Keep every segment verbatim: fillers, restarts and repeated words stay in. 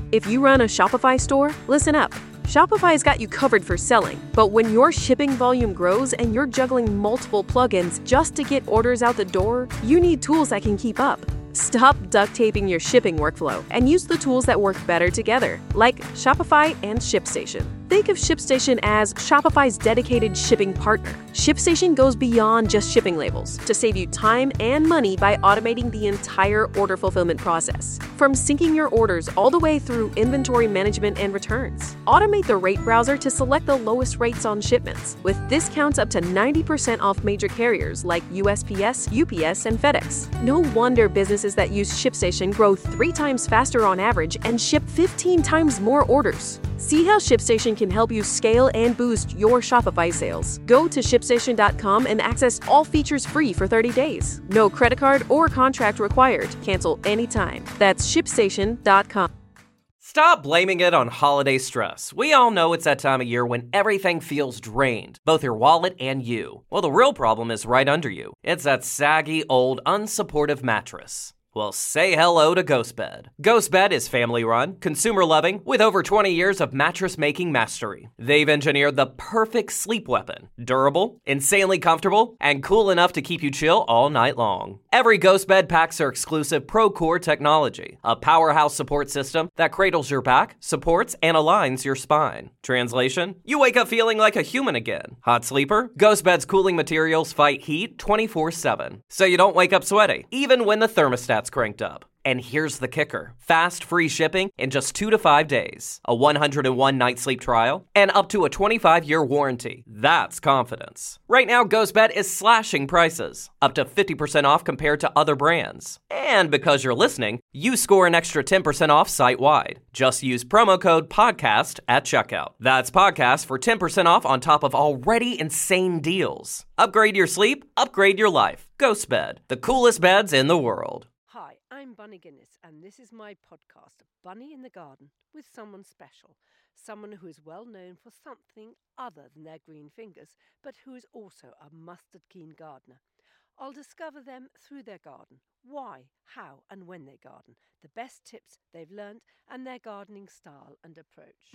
If you run a Shopify store, listen up. Shopify's got you covered for selling, but when your shipping volume grows and you're juggling multiple plugins just to get orders out the door, you need tools that can keep up. Stop duct taping your shipping workflow and use the tools that work better together, like Shopify and ShipStation. Think of ShipStation as Shopify's dedicated shipping partner. ShipStation goes beyond just shipping labels to save you time and money by automating the entire order fulfillment process. From syncing your orders all the way through inventory management and returns. Automate the rate browser to select the lowest rates on shipments, with discounts up to ninety percent off major carriers like U S P S, U P S, and FedEx. No wonder businesses that use ShipStation grow three times faster on average and ship fifteen times more orders. See how ShipStation can help you scale and boost your Shopify sales. Go to ship station dot com and access all features free for thirty days. No credit card or contract required. Cancel anytime. That's ship station dot com. Stop blaming it on holiday stress. We all know it's that time of year when everything feels drained, both your wallet and you. Well, the real problem is right under you. It's that saggy, old, unsupportive mattress. Well, say hello to GhostBed. GhostBed is family-run, consumer-loving, with over twenty years of mattress-making mastery. They've engineered the perfect sleep weapon. Durable, insanely comfortable, and cool enough to keep you chill all night long. Every GhostBed packs their exclusive ProCore technology, a powerhouse support system that cradles your back, supports, and aligns your spine. Translation? You wake up feeling like a human again. Hot sleeper? GhostBed's cooling materials fight heat twenty-four seven, so you don't wake up sweaty, even when the thermostat's cranked up. And here's the kicker. Fast, free shipping in just two to five days. A one hundred one night sleep trial. And up to a twenty-five year warranty. That's confidence. Right now, GhostBed is slashing prices. Up to fifty percent off compared to other brands. And because you're listening, you score an extra ten percent off site-wide. Just use promo code PODCAST at checkout. That's PODCAST for ten percent off on top of already insane deals. Upgrade your sleep. Upgrade your life. GhostBed. The coolest beds in the world. Hi, I'm Bunny Guinness, and this is my podcast, Bunny in the Garden, with someone special, someone who is well known for something other than their green fingers, but who is also a mustard-keen gardener. I'll discover them through their garden, why, how, and when they garden, the best tips they've learnt, and their gardening style and approach.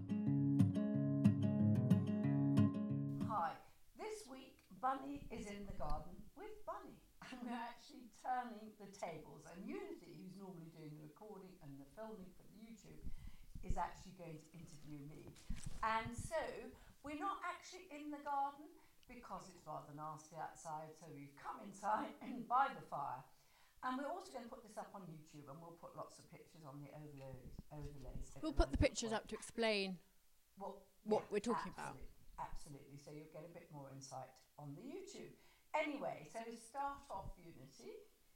Hi, this week Bunny is in the garden with Bunny. And we're actually turning the tables. And Unity, who's normally doing the recording and the filming for the YouTube, is actually going to interview me. And so we're not actually in the garden because it's rather nasty outside. So we've come inside and by the fire. And we're also going to put this up on YouTube, and we'll put lots of pictures on the overlays. overlays we'll put the pictures up to explain what, what yeah, we're talking absolutely, about. Absolutely. So you'll get a bit more insight on the YouTube. Anyway, so start off, Unity.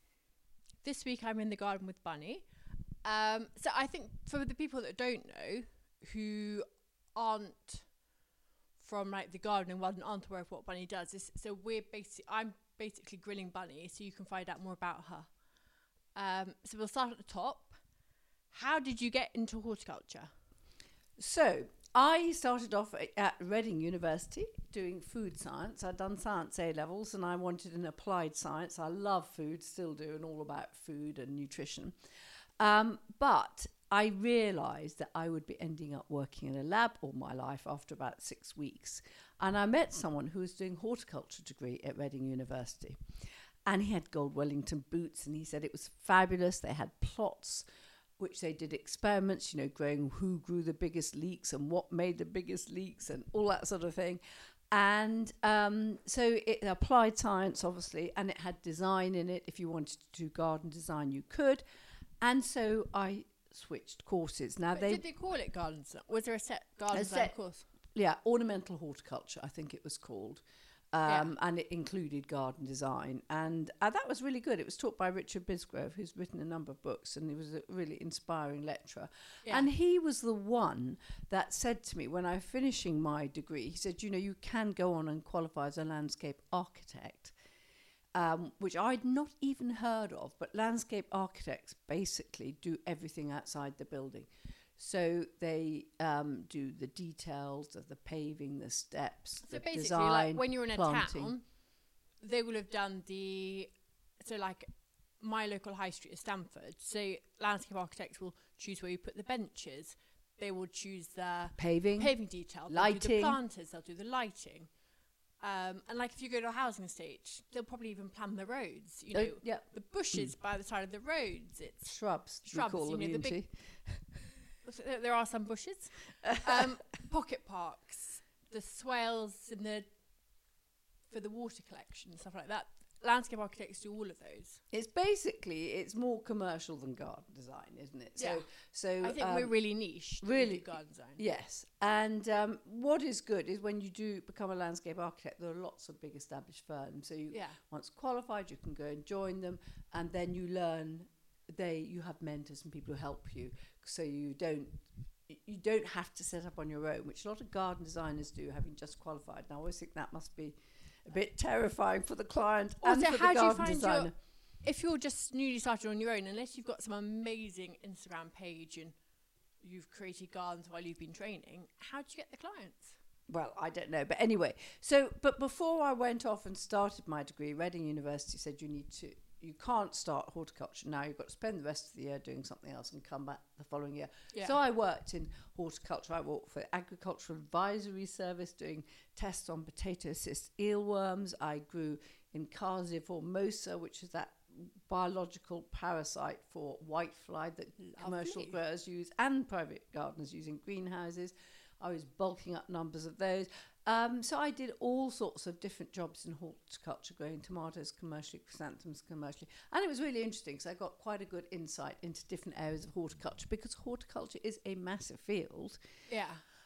This week I'm in the garden with Bunny. Um, so I think for the people that don't know, who aren't from like the gardening world and aren't aware of what Bunny does, is, so we're basically I'm basically grilling Bunny, so you can find out more about her. Um, so we'll start at the top. How did you get into horticulture? So I started off at Reading University doing food science. I'd done science A-levels and I wanted an applied science. I love food, still do, and all about food and nutrition. Um, but I realised that I would be ending up working in a lab all my life after about six weeks. And I met someone who was doing horticulture degree at Reading University. And he had gold Wellington boots and he said it was fabulous. They had plots which they did experiments, you know, growing who grew the biggest leeks and what made the biggest leeks and all that sort of thing. And um, so it applied science, obviously, and it had design in it. If you wanted to do garden design, you could. And so I switched courses. Now But they did they call it garden design? Was there a set garden A design set- course? Yeah, ornamental horticulture, I think it was called. Um, Yeah. And it included garden design. And uh, that was really good. It was taught by Richard Bisgrove, who's written a number of books, and he was a really inspiring lecturer. Yeah. And he was the one that said to me when I was finishing my degree, he said, you know, you can go on and qualify as a landscape architect, um, which I'd not even heard of. But landscape architects basically do everything outside the building. So they um, do the details of the paving, the steps, So the basically, design, like when you're in a planting. town, they will have done the so like my local high street is Stamford. So landscape architects will choose where you put the benches. They will choose the Paving, paving detail. They'll do lighting. the planters. They'll do the lighting. Um, and like if you go to a housing estate, they'll probably even plan the roads. You Oh, know, yeah. the bushes by the side of the roads. It's Shrubs, Shrubs, we call you them, know, the Unity. big- so there- there are some bushes. Um, pocket parks, the swales in the for the water collection and stuff like that. Landscape architects do all of those. It's basically, it's more commercial than garden design, isn't it? So, Yeah. so I think um, we're really niche. that we really- do garden design. Yes, and um, what is good is when you do become a landscape architect, there are lots of big established firms. So you, Yeah. once qualified, you can go and join them, and then you learn. They, you have mentors and people who help you, so you don't, you don't have to set up on your own, which a lot of garden designers do, having just qualified. And I always think that must be a bit terrifying for the client and Also, for how the do you garden find designer. your, if you're just newly started on your own, unless you've got some amazing Instagram page and you've created gardens while you've been training, how do you get the clients? Well, I don't know. But anyway, so, but before I went off and started my degree, Reading University said you need to, you can't start horticulture now. You've got to spend the rest of the year doing something else and come back the following year. Yeah. So I worked in horticulture. I worked for Agricultural Advisory Service doing tests on potato cyst eelworms. I grew in Carsia formosa, which is that biological parasite for whitefly that commercial Lovely. growers use and private gardeners use in greenhouses. I was bulking up numbers of those. Um, so I did all sorts of different jobs in horticulture, growing tomatoes commercially, chrysanthemums commercially. And it was really interesting because I got quite a good insight into different areas of horticulture, because horticulture is a massive field. Yeah.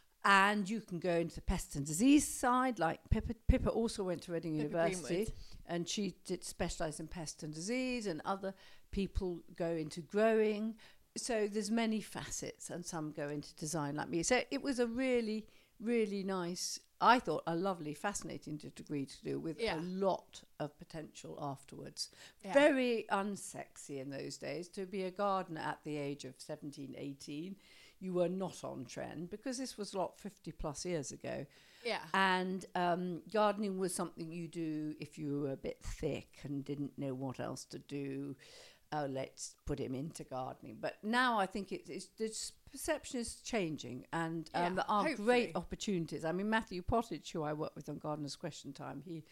And you can go into the pest and disease side, like Pippa. Pippa also went to Reading Pippa University, Greenwood. and she did specialise in pest and disease, and other people go into growing. So there's many facets, and some go into design like me. So it was a really, really nice, I thought, a lovely, fascinating d- degree to do with Yeah. a lot of potential afterwards. Yeah. Very unsexy in those days to be a gardener at the age of seventeen, eighteen. You were not on trend because this was a lot fifty plus years ago. Yeah. And um, gardening was something you do if you were a bit thick and didn't know what else to do. Oh, let's put him into gardening. But now I think it, it's the perception is changing, and um, Yeah, there are hopefully. great opportunities. I mean, Matthew Pottage, who I work with on Gardener's Question Time, he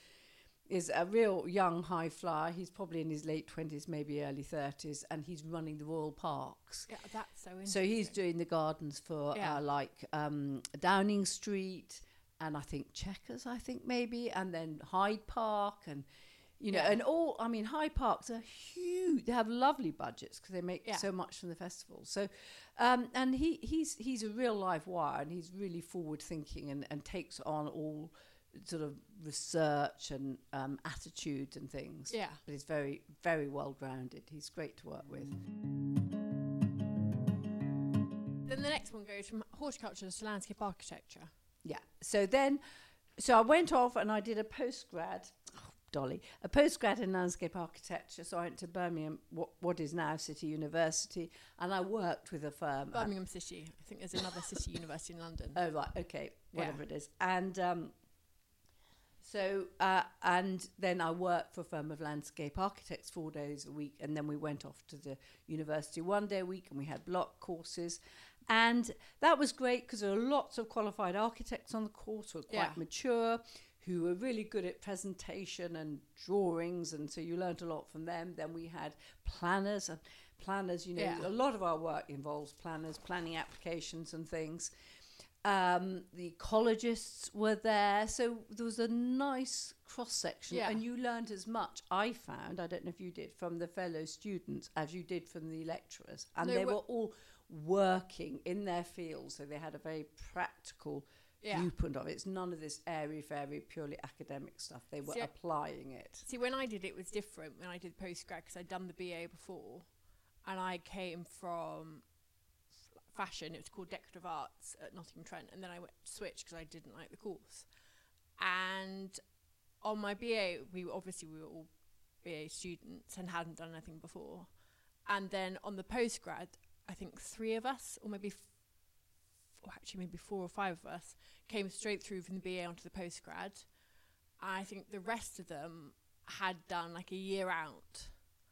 is a real young high flyer. He's probably in his late twenties, maybe early thirties, and he's running the Royal Parks. Yeah, that's so interesting. So he's doing the gardens for Yeah. uh, like um, Downing Street, and I think Chequers, I think maybe, and then Hyde Park, and you know, Yeah. and all. I mean, Hyde Parks are huge. They have lovely budgets because they make Yeah. so much from the festival. So, um, and he he's he's a real live wire, and he's really forward thinking, and, and takes on all sort of research and um, attitudes and things. Yeah. But he's very very well grounded. He's great to work with. Then the next one goes from horticulture to landscape architecture. Yeah. So then, so I went off and I did a postgrad, oh, Dolly, a postgrad in landscape architecture. So I went to Birmingham, what, what is now City University, and I worked with a firm. at- Birmingham City. I think there's another city university in London. Oh, right. Okay. Whatever Yeah. it is. And um, so, uh, and then I worked for a firm of landscape architects four days a week. And then we went off to the university one day a week, and we had block courses. And that was great because there were lots of qualified architects on the course who were quite Yeah. mature, who were really good at presentation and drawings. And so you learned a lot from them. Then we had planners and planners, you know, Yeah. a lot of our work involves planners, planning applications and things. Um, the ecologists were there, so there was a nice cross section, Yeah. and you learned as much, I found, I don't know if you did, from the fellow students as you did from the lecturers, and No, they but- were all working in their field, so they had a very practical Yeah. viewpoint of it. It's none of this airy fairy purely academic stuff. They were See, I- applying it. See, when I did it, it was different when I did postgrad because I'd done the B A before, and I came from f- fashion. It was called Decorative Arts at Nottingham Trent, and then I went switched because I didn't like the course. And on my B A, we were, obviously we were all B A students and hadn't done anything before. And then on the postgrad, I think three of us, or maybe, f- or actually maybe four or five of us, came straight through from the B A onto the postgrad. I think the rest of them had done like a year out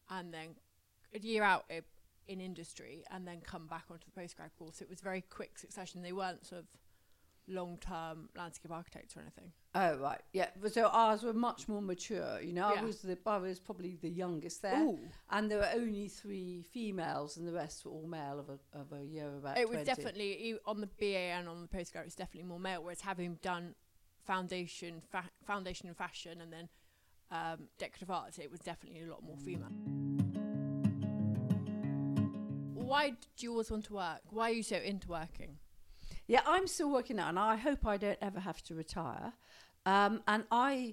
and then a year out i- in industry, and then come back onto the postgrad course. It was very quick succession. They weren't sort of long-term landscape architects or anything. Oh, right. Yeah. But so ours were much more mature. You know, Yeah. I was the I was probably the youngest there. Ooh. And there were only three females, and the rest were all male of a, of a year about It was twenty. definitely, e- on the B A and on the postgrad, it was definitely more male, whereas having done foundation fa- foundation in fashion and then um, decorative arts, it was definitely a lot more female. Why did you always want to work? Why are you so into working? Yeah, I'm still working now, and I hope I don't ever have to retire. Um, and I,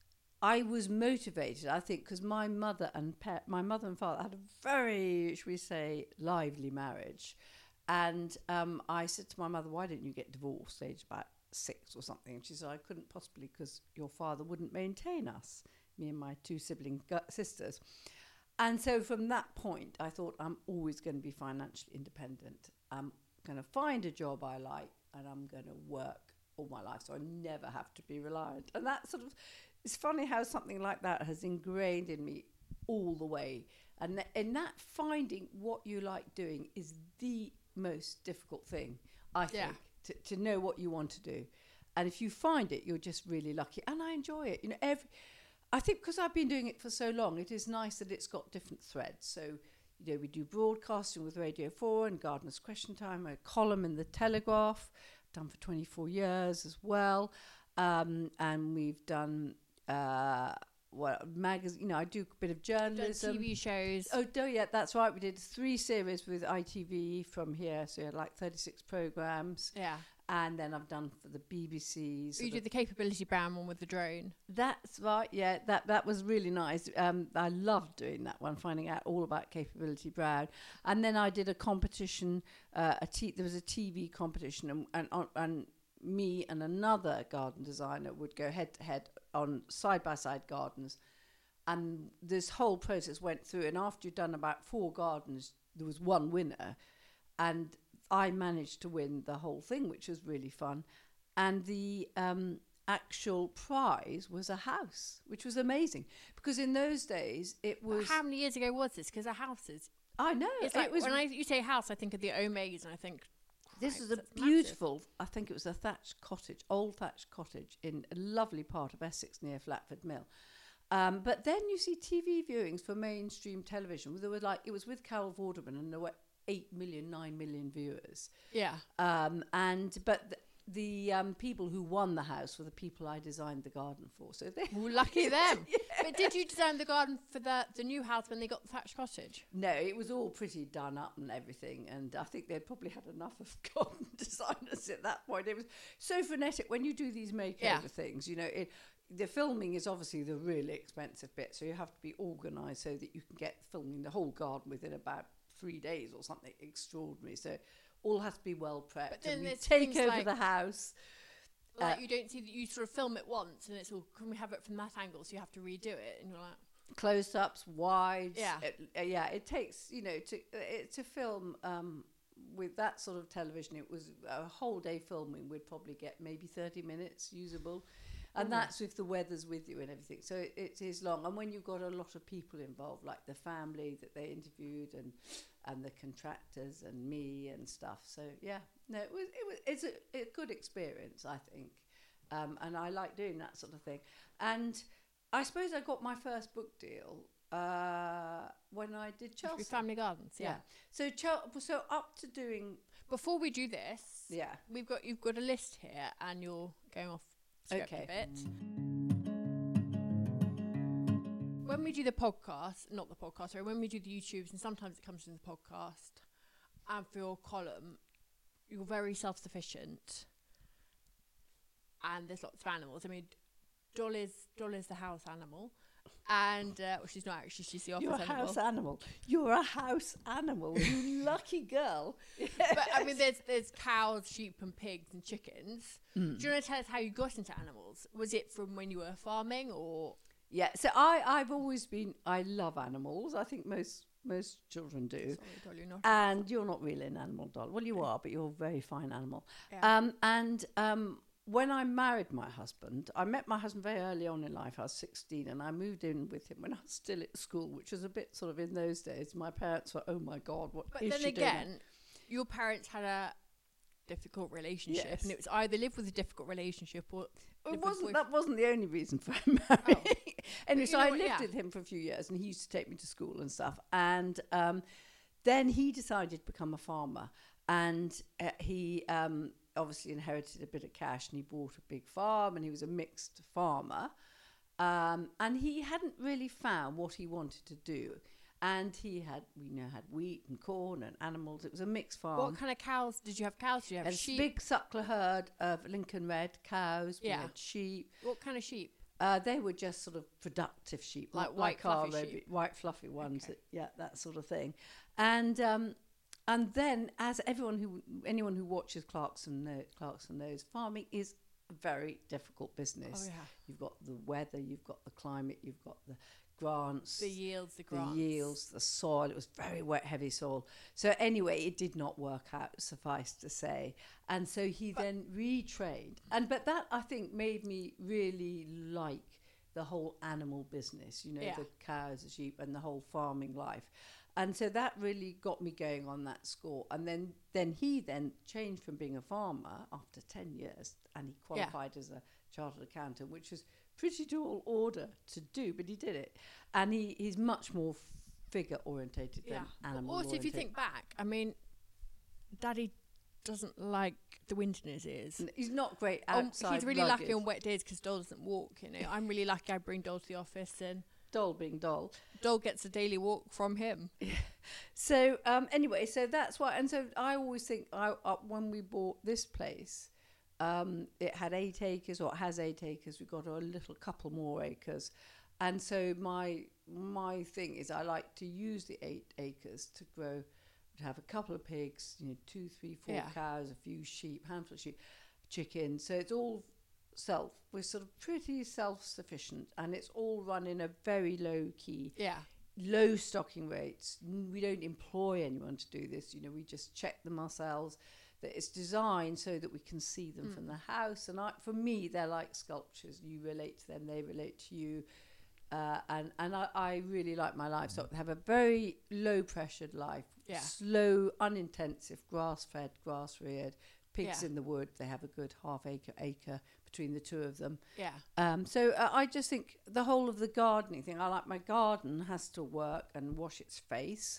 I was motivated, I think, because my mother and pa- my mother and father had a very, shall we say, lively marriage. And um, I said to my mother, "Why didn't you get divorced?" Age about six or something. And she said, "I couldn't possibly because your father wouldn't maintain us, me and my two sibling gu- sisters." And so from that point, I thought I'm always going to be financially independent. I'm going to find a job I like, and I'm going to work all my life, so I never have to be reliant. And that sort of, it's funny how something like that has ingrained in me all the way. And th- in that, finding what you like doing is the most difficult thing, I think, Yeah. to, to know what you want to do. And if you find it, you're just really lucky. And I enjoy it. You know, every, I think because I've been doing it for so long, it is nice that it's got different threads. So, you know, we do broadcasting with Radio four and Gardener's Question Time, a column in the Telegraph, done for twenty-four years as well. Um, and we've done, uh, well, magazine, you know, I do a bit of Done journalism. T V shows. Oh, no, yeah, that's right. We did three series with I T V from here, so like thirty-six programmes. Yeah. And then I've done for the B B C. You sort did of- the Capability Brown one with the drone. That's right, yeah, that that was really nice. Um, I loved doing that one, finding out all about Capability Brown. And then I did a competition, uh, a t- there was a T V competition, and, and, on- and me and another garden designer would go head to head on side-by-side gardens. And this whole process went through, and after you'd done about four gardens, there was one winner. And I managed to win the whole thing, which was really fun. And the um, actual prize was a house, which was amazing. Because in those days, it was... How many years ago was this? Because a house is... I know. It's like, it was, when I, you say house, I think of the Omays, and I think... this Christ, was a that's massive. beautiful, I think it was a thatched cottage, old thatched cottage in a lovely part of Essex near Flatford Mill. Um, but then you see T V viewings for mainstream television. There were like, it was with Carol Vorderman, and there were eight million, nine million viewers. Yeah. Um, and but th- the um, people who won the house were the people I designed the garden for. So they Well, lucky them. But did you design the garden for the, the new house when they got the thatched cottage? no, it was all pretty done up and everything. And I think they'd probably had enough of garden designers at that point. It was so frenetic when you do these makeover Yeah. things. You know, it, the filming is obviously the really expensive bit, so you have to be organised so that you can get filming the whole garden within about three days or something extraordinary. So all has to be well prepped. But then and we there's take things over like- the house. Like, Uh, you don't see that you sort of film it once, and it's all, can we have it from that angle? So you have to redo it, and you're like... Close-ups, wides. Yeah. It, uh, yeah, it takes, you know, to uh, to film um, with that sort of television, it was a whole day filming. We'd probably get maybe thirty minutes usable. And that's if the weather's with you and everything. So it, it is long. And when you've got a lot of people involved, like the family that they interviewed and and the contractors and me and stuff. So, yeah, no, it was, it was it's a, a good experience, I think. Um, and I like doing that sort of thing. And I suppose I got my first book deal uh, when I did Through Chelsea. Family Gardens, yeah. Yeah. So, Chel- so up to doing, Before we do this, yeah. we've got you've got a list here, and you're going off script Okay. a bit. When we do the podcast, not the podcast, sorry, when we do the YouTubes, and sometimes it comes in the podcast, and for your column, you're very self-sufficient, and there's lots of animals. I mean, Doll is Doll is the house animal, and uh, well, she's not actually; she's the office You're a animal. house animal. You're a house animal. You lucky girl. But I mean, there's there's cows, sheep, and pigs and chickens. Mm. Do you want to tell us how you got into animals? Was it from when you were farming, or Yeah, so I, I've always been, I love animals. I think most most children do. sorry, Dolly, you're not. And you're not really an animal doll. Well, you are, but you're a very fine animal. Yeah. Um, and um, when I married my husband, I met my husband very early on in life. I was sixteen, and I moved in with him when I was still at school, which was a bit sort of in those days. My parents were, oh my God, what But is then she again, doing? your parents had a difficult relationship, Yes. and it was either live with a difficult relationship or It live wasn't. with That wasn't the only reason for him marrying. Anyway, you so know I what, lived yeah. with him for a few years, and he used to take me to school and stuff. And um, then he decided to become a farmer, and uh, he um, obviously inherited a bit of cash, and he bought a big farm, and he was a mixed farmer. Um, and he hadn't really found what he wanted to do. And he had, we know, had wheat and corn and animals. It was a mixed farm. What kind of cows did you have? Cows? Did you have a sheep? big suckler herd of Lincoln Red cows. We Yeah. had sheep. What kind of sheep? Uh, they were just sort of productive sheep, Like not white our fluffy Roby- sheep? white fluffy ones. Okay. That, yeah, that sort of thing. And um, and then, as everyone who anyone who watches Clarkson know, Clarkson knows, farming is a very difficult business. Oh, yeah. You've got the weather, you've got the climate, you've got the grants, The yields, the the grants. yields, the soil. It was very wet, heavy soil. So anyway, it did not work out, suffice to say. And so he then retrained. And but that, I think, made me really like the whole animal business, you know, Yeah. the cows, the sheep, and the whole farming life. And so that really got me going on that score. And then, then he then changed from being a farmer after ten years, and he qualified as a chartered accountant, which was pretty tall order to do, but he did it. And he, he's much more figure orientated Yeah. than animal Also, if you orientated. think back, I mean, Daddy doesn't like the wind in his ears. N- he's not great Um, outside. he's really rugged. lucky on wet days because Doll doesn't walk. You know, I'm really lucky. I bring Doll to the office, and Doll being Doll. Doll gets a daily walk from him. So um, anyway, so that's why, and so I always think I, uh, when we bought this place, um, it had eight acres, or it has eight acres. We got a little couple more acres, and so my my thing is I like to use the eight acres to grow, to have a couple of pigs, you know, two, three, four Yeah. cows, a few sheep, handful of sheep, chickens. So it's all self. We're sort of pretty self-sufficient, and it's all run in a very low key. Yeah. Low stocking rates. N- We don't employ anyone to do this. You know, we just check them ourselves. That it's designed so that we can see them from the house. And I, for me, they're like sculptures. You relate to them, they relate to you. Uh, and and I, I really like my livestock. They have a very low pressured life. Yeah. Slow, unintensive, grass fed, grass reared. Pigs Yeah. in the wood. They have a good half acre acre between the two of them. Yeah. Um, so uh, I just think the whole of the gardening thing, I like my garden has to work and wash its face,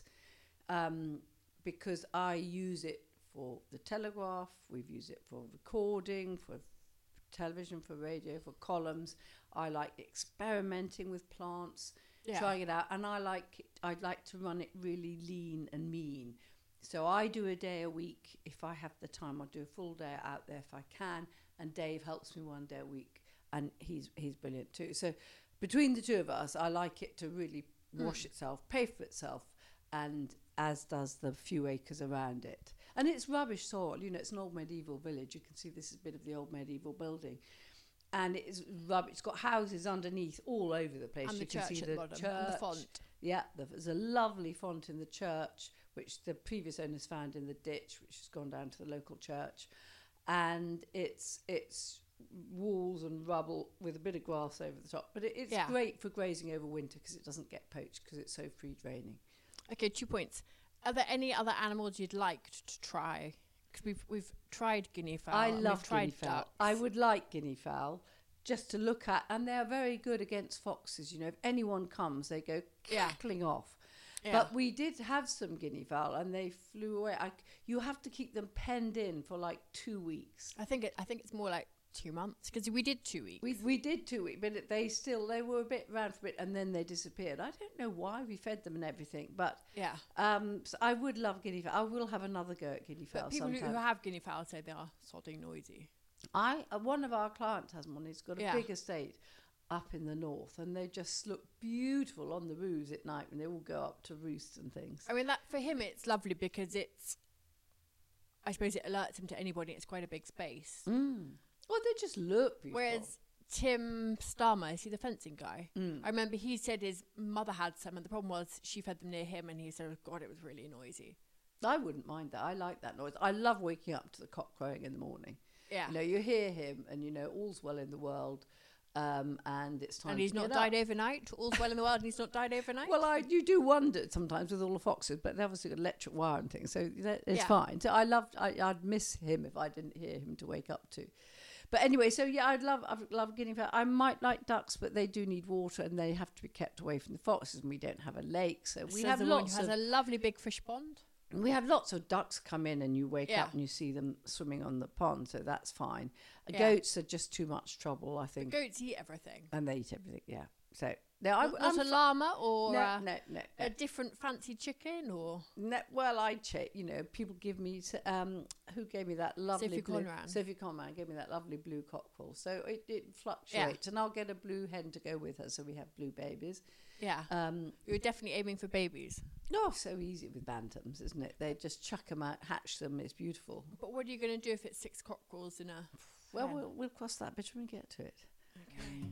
um, because I use it for the Telegraph, we've used it for recording, for television, for radio, for columns. I like experimenting with plants, Yeah. trying it out, and I like it, I'd like to run it really lean and mean. So I do a day a week. If I have the time, I'll do a full day out there if I can. And Dave helps me one day a week, and he's he's brilliant too. So between the two of us, I like it to really wash itself, pay for itself, and as does the few acres around it. And it's rubbish soil. You know, it's an old medieval village. You can see this is a bit of the old medieval building. And it's rubbish. It's got houses underneath all over the place. And you the can church see at the the bottom, church. and the font. Yeah, the, there's a lovely font in the church, which the previous owners found in the ditch, which has gone down to the local church. And it's it's walls and rubble with a bit of grass over the top. But it, it's Yeah. great for grazing over winter because it doesn't get poached because it's so free draining. Okay, two points. Are there any other animals you'd like t- to try? Because we've we've tried guinea fowl. I and love we've tried guinea fowl. ducks. I would like guinea fowl just to look at, and they're very good against foxes. You know, if anyone comes, they go Yeah. cackling off. Yeah. But we did have some guinea fowl, and they flew away. I, you have to keep them penned in for like two weeks. I think it. I think it's more like two months because we did two weeks. We we did two weeks, but it- they still they were a bit round for a bit, and then they disappeared. I don't know why we fed them and everything, but yeah. um, so I would love guinea fowl. I will have another go at guinea fowl But people who, sometime. who have guinea fowl say they are sodding noisy. I uh, one of our clients has one. He's got a Yeah. big estate up in the north, and they just look beautiful on the roofs at night when they all go up to roost and things. I mean, that for him, it's lovely because it's. I suppose it alerts him to anybody. It's quite a big space. Mm. Well, they just look beautiful. Whereas Tim Starmer, is he the fencing guy? Mm. I remember he said his mother had some, and the problem was she fed them near him, and he said, "Oh God, it was really noisy." I wouldn't mind that. I like that noise. I love waking up to the cock crowing in the morning. Yeah. You know, you hear him and you know all's well in the world, um, and it's time And he's to not get died up. overnight. All's well in the world and he's not died overnight. Well, I you do wonder sometimes with all the foxes, but they obviously got electric wire and things, so that, it's Yeah. fine. So I loved, I, I'd miss him if I didn't hear him to wake up to. But anyway, so yeah, I'd love, I'd love guinea fowl. I might like ducks, but they do need water and they have to be kept away from the foxes. And we don't have a lake, so we Says have the one who lots has of a lovely big fish pond. we have lots of ducks come in, and you wake Yeah. up and you see them swimming on the pond, so that's fine. Uh, Yeah. Goats are just too much trouble, I think, Goats eat everything. and they eat everything. Yeah, so no, I, Not, I'm not a f- llama or no, a, no, no, no. a different fancy chicken or No, well, I check. You know, people give me. s- Um, who gave me that lovely Sophie blue? Conran. Sophie Conran gave me that lovely blue cockerel. So it, it fluctuates, and I'll get a blue hen to go with her, so we have blue babies. yeah. Um, You're definitely aiming for babies. oh, so easy with bantams, isn't it? They just chuck them out, hatch them. It's beautiful. But what are you going to do if it's six cockerels in a? Well, hen? we'll we'll cross that bit when we get to it. Okay.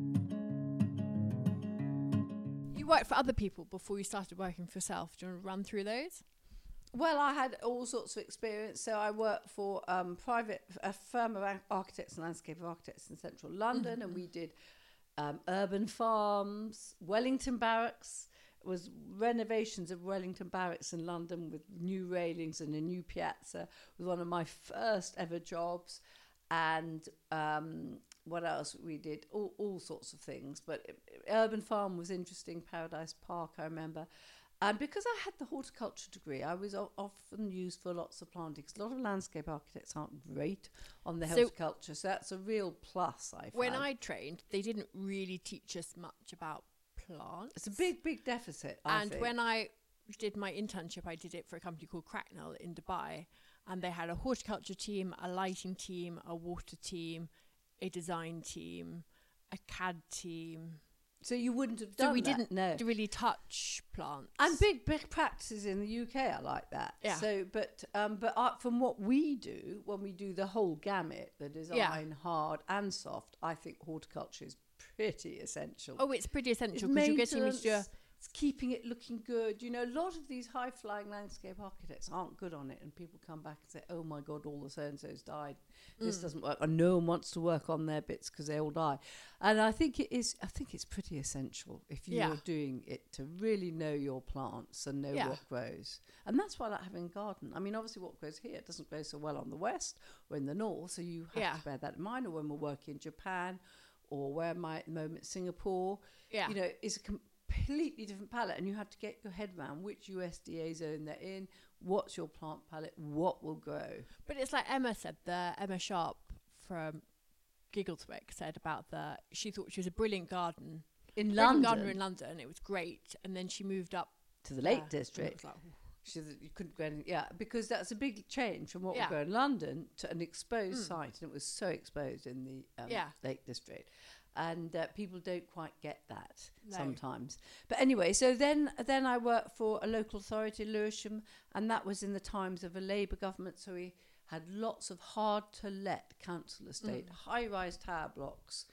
You worked for other people before you started working for yourself. Do you want to run through those? Well, I had all sorts of experience. So I worked for um, private a firm of ar- architects and landscape architects in central London, Mm-hmm. and we did um, urban farms, Wellington Barracks. It was renovations of Wellington Barracks in London with new railings and a new piazza. It was one of my first ever jobs, and um, what else we did? All, all sorts of things. But urban farm was interesting. Paradise Park, I remember. And because I had the horticulture degree, I was o- often used for lots of planting. 'Cause a lot of landscape architects aren't great on the So- horticulture, so that's a real plus, I found. When I trained, they didn't really teach us much about plants. It's a big, big deficit, I and think. when I did my internship, I did it for a company called Cracknell in Dubai, and they had a horticulture team, a lighting team, a water team, a design team, a C A D team. So you wouldn't have So done we that, didn't no. really touch plants. And big, big practices in the U K are like that. Yeah. So, but um, but uh, from what we do, when we do the whole gamut, the design, Yeah. hard and soft, I think horticulture is pretty essential. Oh, it's pretty It's essential because you're getting into maintenance, it's keeping it looking good. You know, a lot of these high-flying landscape architects aren't good on it, and people come back and say, "Oh my God, all the so-and-sos died. This Mm. doesn't work." And no one wants to work on their bits because they all die. And I think it is. I think it's pretty essential if you're Yeah. doing it to really know your plants and know Yeah. what grows. And that's why I like having a garden. I mean, obviously, what grows here doesn't grow so well on the west or in the north, so you have Yeah. to bear that in mind. Or when we're working in Japan, or where am I at the moment, Singapore. Yeah. You know, it's a completely different palette, and you have to get your head around which U S D A zone they're in, what's your plant palette, what will grow. But it's like Emma said, the Emma Sharp from Giggleswick said about the, she thought she was a brilliant garden. In brilliant London, gardener in London, it was great. And then she moved up to the there, Lake and it District. was like, ooh. She said you couldn't grow anything. Yeah, because that's a big change from what Yeah. we grow in London to an exposed Mm. site, and it was so exposed in the um, Yeah. Lake District, and uh, people don't quite get that No. sometimes. But anyway, so then then I worked for a local authority, Lewisham, and that was in the times of a Labour government. So we had lots of hard to let council estate, Mm. high rise tower blocks,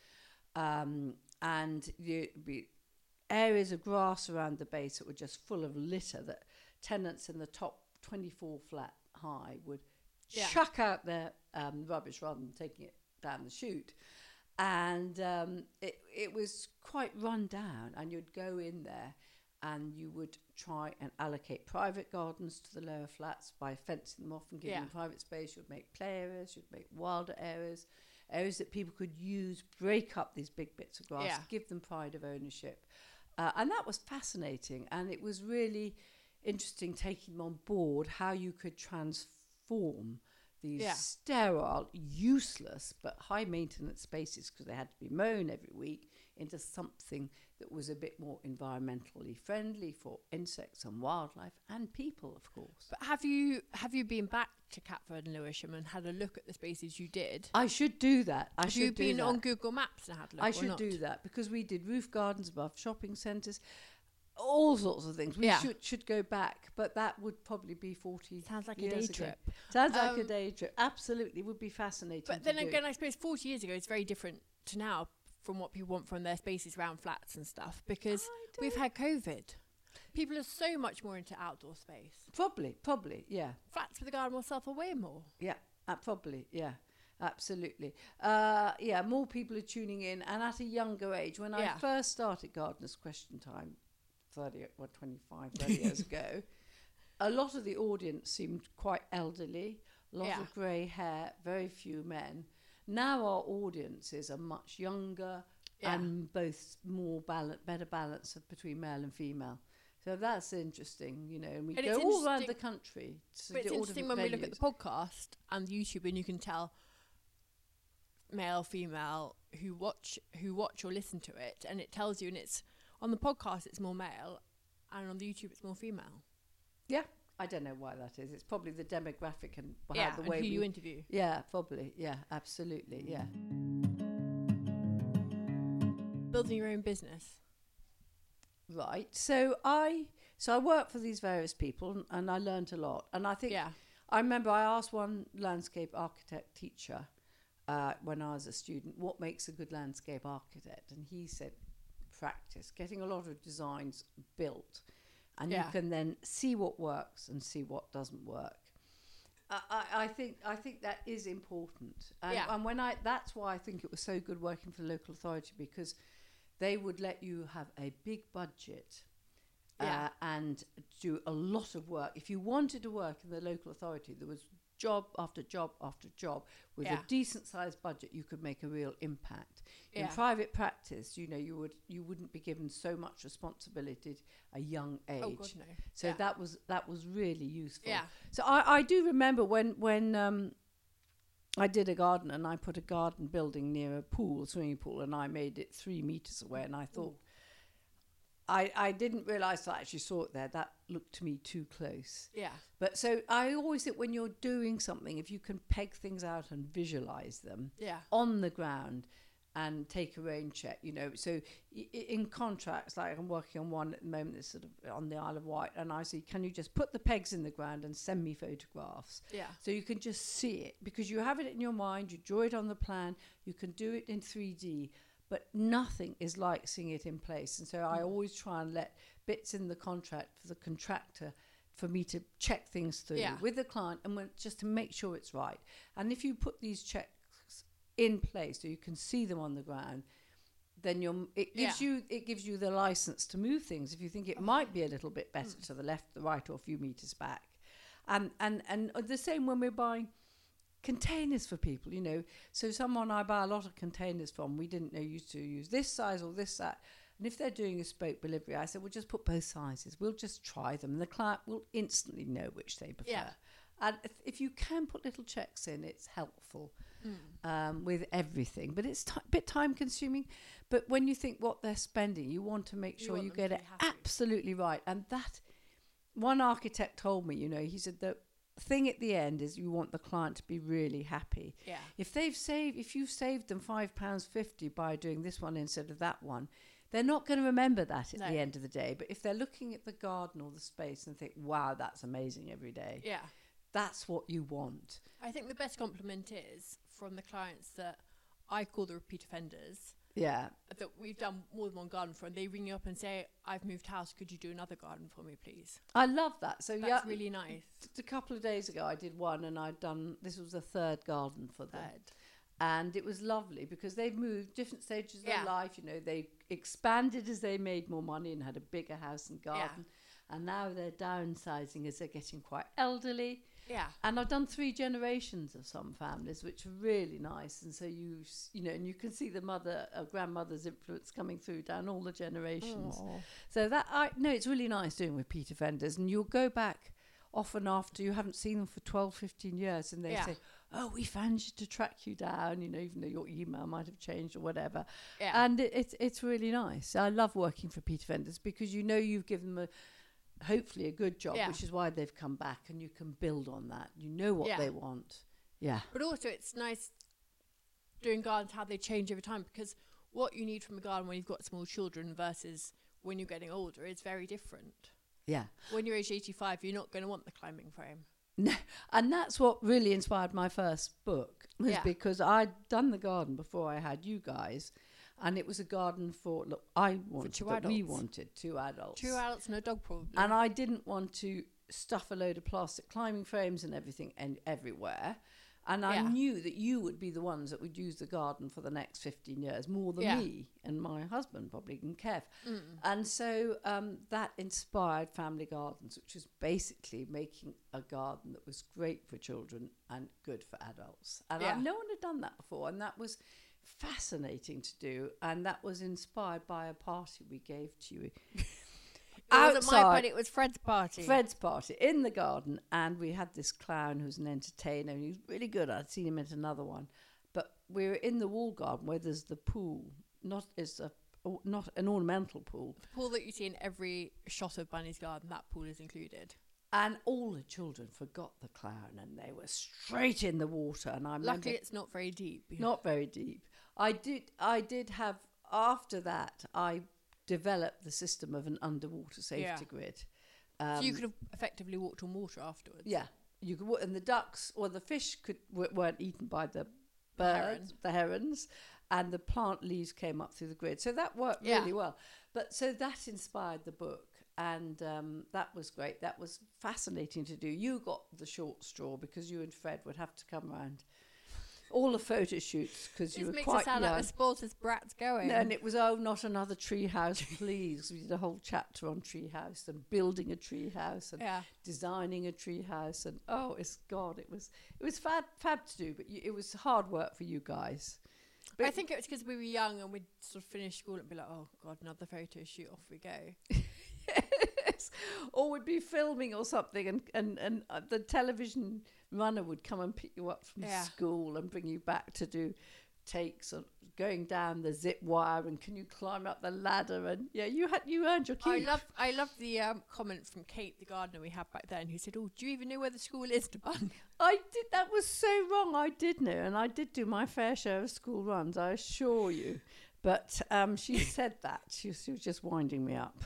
um, and you be areas of grass around the base that were just full of litter that tenants in the top twenty-four flat high would Yeah. chuck out their um, rubbish rather than taking it down the chute. And um, it, it was quite run down, and you'd go in there and you would try and allocate private gardens to the lower flats by fencing them off and giving Yeah. them private space. You'd make play areas, you'd make wilder areas, areas that people could use, break up these big bits of grass, Yeah. give them pride of ownership. Uh, and that was fascinating, and it was really interesting taking them on board how you could transform these Yeah. sterile, useless, but high maintenance spaces, because they had to be mown every week, into something that was a bit more environmentally friendly for insects and wildlife and people, of course. But have you have you been back to Catford and Lewisham and had a look at the spaces you did? I should do that. I have should you do been that. on Google Maps and had a look? I or should not? do that, because we did roof gardens above shopping centres, all sorts of things. We Yeah. should should go back, but that would probably be forty Sounds like a years day ago. trip. Sounds like a Um, day trip. Absolutely, would be fascinating. But to then do. again, I suppose forty years ago is very different to now from what people want from their spaces around flats and stuff, because I we've don't- had COVID. People are so much more into outdoor space. Probably, probably, yeah, Flats with a garden will sell for way more. yeah, uh, probably, yeah. absolutely. Uh, yeah, more people are tuning in, and at a younger age. When Yeah. I first started Gardener's Question Time, thirty, what, twenty-five, thirty years ago, a lot of the audience seemed quite elderly, a lot Yeah. of grey hair, very few men. Now our audiences are much younger Yeah. and both more balance, better balance of between male and female. So that's interesting, you know, and we And go it's all around interesting- the country. To But it's all interesting different when we look at venues. the podcast and YouTube, and you can tell male, female who watch who watch or listen to it, and it tells you. And it's on the podcast, it's more male, and on the YouTube, it's more female. Yeah, I don't know why that is. It's probably the demographic and how Yeah, the and way who we, you interview. yeah, probably, yeah, absolutely, yeah. Building your own business. Right. So I so I work for these various people, and, and I learned a lot. And I think Yeah. I remember I asked one landscape architect teacher uh, when I was a student, what makes a good landscape architect? And he said, practice, getting a lot of designs built, and Yeah. you can then see what works and see what doesn't work. I, I, I think I think that is important, and, Yeah. and when I that's why I think it was so good working for the local authority, because they would let you have a big budget Yeah. uh, and do a lot of work. If you wanted to work in the local authority, there was job after job after job. With Yeah. a decent sized budget, you could make a real impact. In Yeah. private practice, you know, you would you wouldn't be given so much responsibility at a young age. Oh God, no. So Yeah. that was that was really useful. Yeah. So I, I do remember when when um, I did a garden, and I put a garden building near a pool, swimming pool, and I made it three meters away, and I thought. I, I didn't realise I actually saw it there. That looked to me too close. Yeah. But so I always think when you're doing something, if you can peg things out and visualise them Yeah. on the ground and take a rain check, you know. So i- i- in contracts, like I'm working on one at the moment that's sort of on the Isle of Wight, and I say, can you just put the pegs in the ground and send me photographs? Yeah. So you can just see it, because you have it in your mind, you draw it on the plan, you can do it in three D, but nothing is like seeing it in place. And so I always try and let bits in the contract for the contractor for me to check things through Yeah. with the client, and when, just to make sure it's right. And if you put these checks in place so you can see them on the ground, then you're, it gives Yeah. you it gives you the license to move things if you think it might be a little bit better to the left, the right, or a few meters back. And and and the same when we're buying containers for people, you know. So someone I buy a lot of containers from, we didn't know used to use this size or this that. And if they're doing a spoke delivery, I said, we'll just put both sizes. We'll just try them. And the client will instantly know which they prefer. Yeah. And if, if you can put little checks in, it's helpful um, with everything. But it's a bit time consuming. But when you think what they're spending, you want to make You sure want you them get to it be happy. absolutely right. And that, one architect told me, you know, he said the thing at the end is you want the client to be really happy. Yeah. If they've saved, if you've saved them five pounds fifty by doing this one instead of that one, they're not going to remember that at No. the end of the day. But if they're looking at the garden or the space and think, wow, that's amazing every day, Yeah. that's what you want. I think the best compliment is from the clients that I call the repeat offenders, Yeah. that we've done more than one garden for, and they ring you up and say, I've moved house, could you do another garden for me, please? I love that. So That's yeah, really nice. a couple of days ago I did one, and I'd done, this was the third garden for them. Third. And it was lovely because they've moved different stages of Yeah. their life. You know, they expanded as they made more money and had a bigger house and garden. And now they're downsizing as they're getting quite elderly. Yeah. And I've done three generations of some families, which are really nice. And so you, s- you know, and you can see the mother, uh, grandmother's influence coming through down all the generations. Aw. So that I no, it's really nice doing with Peter Fenders, and you'll go back often after you haven't seen them for twelve, fifteen years, and they Yeah. say, "Oh, we found you to track you down," you know, even though your email might have changed or whatever. Yeah. And it, it's it's really nice. I love working for Peter Fenders because you know you've given them a hopefully a good job, Yeah. which is why they've come back, and you can build on that. You know what Yeah. they want. Yeah. But also, it's nice doing gardens how they change over time, because what you need from a garden when you've got small children versus when you're getting older is very different. Yeah. When you're age eighty-five, you're not going to want the climbing frame. No, and that's what really inspired my first book, was Yeah. because I'd done the garden before I had you guys, and it was a garden for, look, I wanted, two that we adults. wanted two adults. Two adults and a dog, probably. And I didn't want to stuff a load of plastic climbing frames and everything and everywhere. And I Yeah. knew that you would be the ones that would use the garden for the next fifteen years, more than Yeah. me and my husband, probably, and Kev. Mm. And so um, that inspired Family Gardens, which was basically making a garden that was great for children and good for adults. And Yeah. I, no one had done that before. And that was fascinating to do. And that was inspired by a party we gave to you. It wasn't my Outside. party, it was Fred's party. Fred's party in the garden, and we had this clown who's an entertainer, and he was really good. I'd seen him at another one, but we were in the wall garden where there's the pool, not is a or- not an ornamental pool, The pool that you see in every shot of Bunny's garden, that pool is included. and all the children forgot the clown, and they were straight in the water. And I remember Luckily, it's not very deep. not very deep. I did I did have after that I developed the system of an underwater safety Yeah. grid. So you Um, could have effectively walked on water afterwards. Yeah, you could, wa- and the ducks or the fish could w- weren't eaten by the birds, the herons, and the plant leaves came up through the grid. So that worked Yeah. really well. But so that inspired the book, and um, that was great. That was fascinating to do. You got the short straw because you and Fred would have to come around all the photo shoots because you This were makes quite it sound young. like the spoilers brats going. And it was, oh, not another tree house, please. We did a whole chapter on tree house and building a tree house and Yeah. designing a tree house. And, oh, it's God, it was it was fab, fab to do, but you, it was hard work for you guys. But I think it was because we were young and we'd sort of finish school and be like, oh, God, another photo shoot, off we go. yes. Or we'd be filming or something, and, and, and uh, the television runner would come and pick you up from Yeah. school and bring you back to do takes of going down the zip wire, and can you climb up the ladder? And yeah, you had you earned your keep. I love I love the um, comment from Kate, the gardener we had back then, who said, oh, do you even know where the school is to Bun? I did. That was so wrong. I did know, and I did do my fair share of school runs, I assure you. But um, she said that. She, she was just winding me up.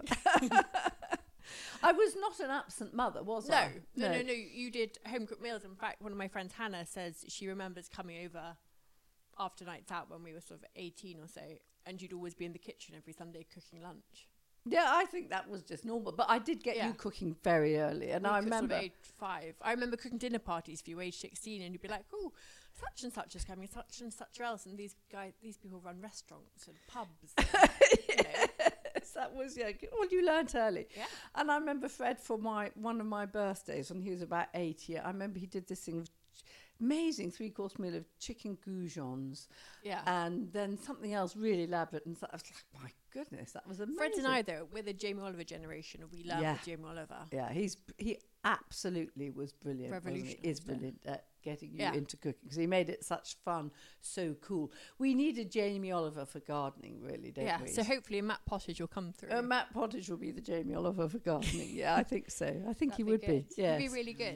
I was not an absent mother, was No, I? no, no, no. You did home cooked meals. In fact, one of my friends, Hannah, says she remembers coming over after nights out when we were sort of eighteen or so, and you'd always be in the kitchen every Sunday cooking lunch. Yeah, I think that was just normal. But I did get Yeah. you cooking very early, and We I cooked sort of remember. age five. I remember cooking dinner parties for you, age sixteen, and you'd be like, "Oh, such and such is coming, such and such else," and these guys, these people run restaurants and pubs. And, you know. Yes, that was yeah. Well, you learnt early. Yeah. And I remember Fred for my one of my birthdays when he was about eight. Yeah, I remember he did this thing of ch- amazing three course meal of chicken goujons, Yeah. and then something else really elaborate. And so I was like, my goodness, that was amazing. Fred and I, though, we're the Jamie Oliver generation, and we learned Yeah. with Jamie Oliver. Yeah, he's he absolutely was brilliant. wasn't he? Is Revolutionised it. brilliant at getting you Yeah. into cooking because he made it such fun, so cool. We needed Jamie Oliver for gardening, really, don't Yeah. we? So hopefully Matt Pottage will come through. Uh, Matt Pottage will be the Jamie Oliver for gardening. Yeah, I think so. I think he That'd would be be. good. Yes. He'd be really good.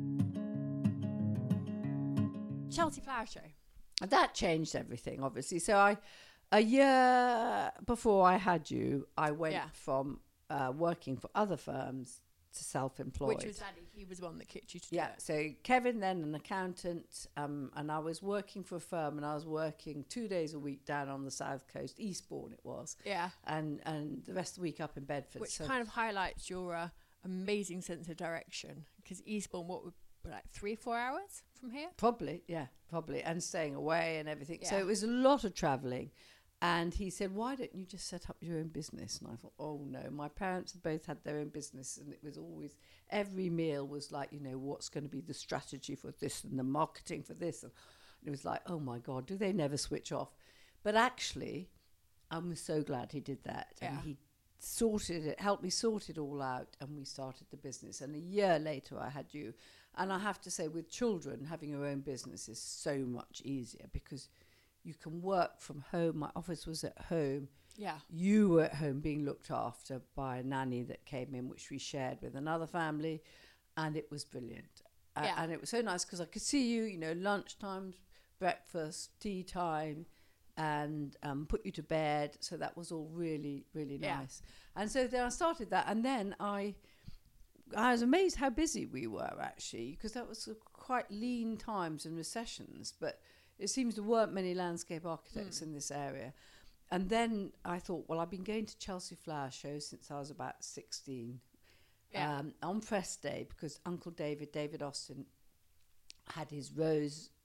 Chelsea Flower Show. That changed everything, obviously. So I, a year before I had you, I went Yeah. from uh, working for other firms to self-employed. Which was Daddy. He was the one that kicked you to yeah. do it. So Kevin, then an accountant, um, and I was working for a firm, and I was working two days a week down on the south coast, Eastbourne it was, Yeah. and and the rest of the week up in Bedford. Which so kind of highlights your uh, amazing sense of direction. Because Eastbourne, what would be like three, four hours from here? Probably, yeah, probably, and staying away and everything. So Yeah. it was a lot of travelling. And he said, why don't you just set up your own business? And I thought, oh, no. My parents had both had their own business, and it was always, every meal was like, you know, what's going to be the strategy for this and the marketing for this? And it was like, oh, my God, do they never switch off? But actually, I'm so glad he did that. And Yeah. he sorted it, helped me sort it all out, and we started the business. And a year later, I had you. And I have to say, with children, having your own business is so much easier because you can work from home. My office was at home. Yeah. You were at home being looked after by a nanny that came in, which we shared with another family. And it was brilliant. Uh, Yeah. And it was so nice because I could see you, you know, lunchtime, breakfast, tea time, and um, put you to bed. So that was all really, really Yeah. nice. And so then I started that. And then I... I was amazed how busy we were, actually, because that was uh, quite lean times and recessions. But it seems there weren't many landscape architects Mm. in this area. And then I thought, well, I've been going to Chelsea Flower Show since I was about sixteen. Yeah. Um, on press day, because Uncle David, David Austin, had his rose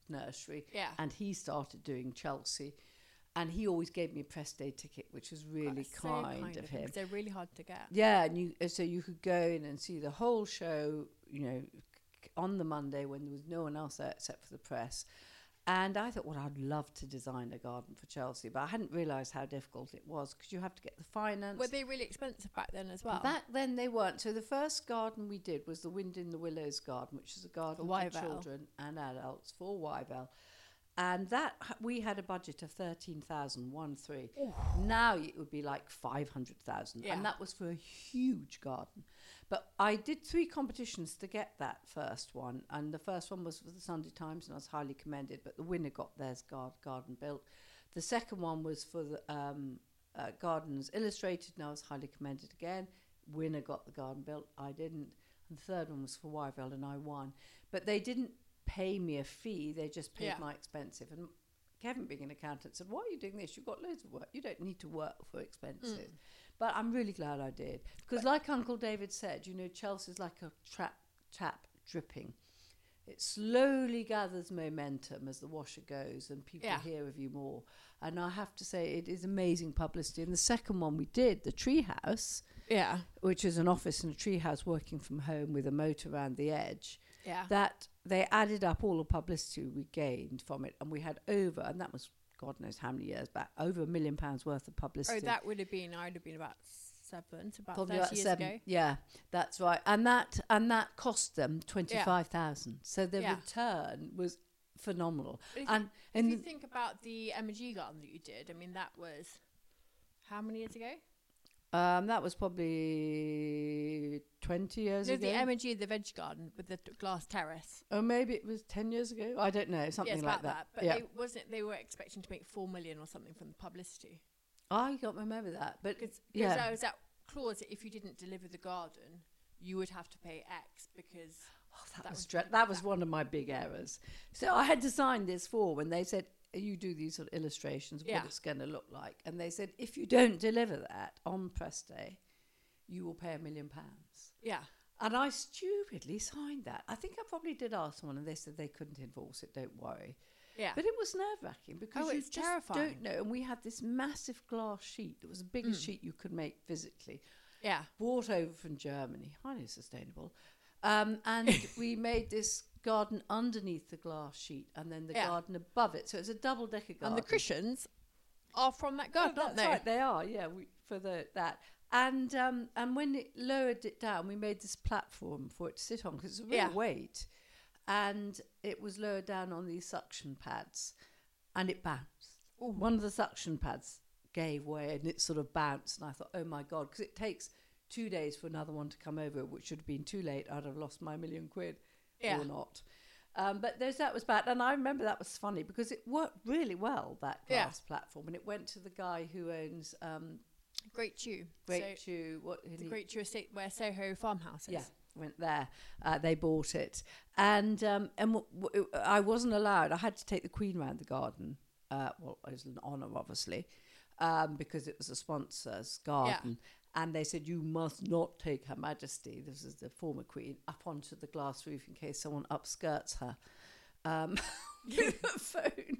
nursery. Yeah. And he started doing Chelsea. And he always gave me a press day ticket, which was really That's so kind, of him. 'cause they're really hard to get. Yeah, and you uh, so you could go in and see the whole show, you know, c- on the Monday when there was no one else there except for the press. And I thought, well, I'd love to design a garden for Chelsea, but I hadn't realised how difficult it was because you have to get the finance. Were they really expensive back then as well? Back then they weren't. So the first garden we did was the Wind in the Willows garden, which is a garden for, Wyvale. children and adults for Wyvale. And that we had a budget of thirteen thousand, one three. Now it would be like five hundred thousand. Yeah. And that was for a huge garden. But I did three competitions to get that first one. And the first one was for the Sunday Times, and I was highly commended. But the winner got theirs gar- garden built. The second one was for the um, uh, Gardens Illustrated, and I was highly commended again. Winner got the garden built. I didn't. And the third one was for Wyvale, and I won. But they didn't pay me a fee, they just paid Yeah. my expensive. And Kevin, being an accountant, said, why are you doing this? You've got loads of work. You don't need to work for expenses. Mm. But I'm really glad I did. Because like Uncle David said, you know, Chelsea's like a trap tap dripping. It slowly gathers momentum as the washer goes and people Yeah. hear of you more. And I have to say, it is amazing publicity. And the second one we did, the Treehouse, Yeah. which is an office in a treehouse working from home with a moat around the edge, Yeah. that they added up all the publicity we gained from it, and we had over, and that was God knows how many years back, over a million pounds worth of publicity. Oh, that would have been, I'd have been about seven, so about Probably thirty about years seven. ago. Yeah, that's right. And that and that cost them twenty-five thousand. So the Yeah. return was phenomenal. But if, And if in you the- think about the M and G garden that you did, I mean, that was how many years ago? um, that was probably twenty years No, ago. the M and G, the veg garden with the t- glass terrace. or maybe it was ten years ago. I don't know, something Yes, like about that. that. But yeah. they wasn't. They were expecting to make four million or something from the publicity. I can't remember that. But Because yeah. there was that clause that if you didn't deliver the garden, you would have to pay X because Oh, that, that was was dre- the- that was one of my big errors. So I had to sign this form, and they said, you do these sort of illustrations of Yeah. what it's going to look like. And they said, if you don't deliver that on press day, you will pay a million pounds. yeah, And I stupidly signed that. I think I probably did ask someone, and they said they couldn't enforce it, don't worry. yeah. But it was nerve-wracking because Oh, you it's just terrifying. don't know. And we had this massive glass sheet. It was the biggest Mm. sheet you could make physically, yeah. brought over from Germany, highly sustainable. Um, and we made this garden underneath the glass sheet and then the Yeah. garden above it. So it's a double-decker garden. And the cushions are from that Oh, garden, that's aren't they? right, they are, yeah, we, for the that. And um, and when it lowered it down, we made this platform for it to sit on because it's a real Yeah. weight. And it was lowered down on these suction pads and it bounced. Ooh. One of the suction pads gave way and it sort of bounced. And I thought, oh my God, because it takes two days for another one to come over, which should have been too late. I'd have lost my million quid Yeah. or not. Um, but there's, that was bad. And I remember that was funny because it worked really well, that Yeah. glass platform. And it went to the guy who owns um, Great Chew. Great So Chew. What, the Great Chew estate where Soho Farmhouse is. Yeah, went there. Uh, they bought it. And um, and w- w- I wasn't allowed. I had to take the Queen round the garden. Uh, well, it was an honour, obviously, um, because it was a sponsor's garden. And they said, you must not take Her Majesty, this is the former Queen, up onto the glass roof in case someone upskirts her um, with a phone.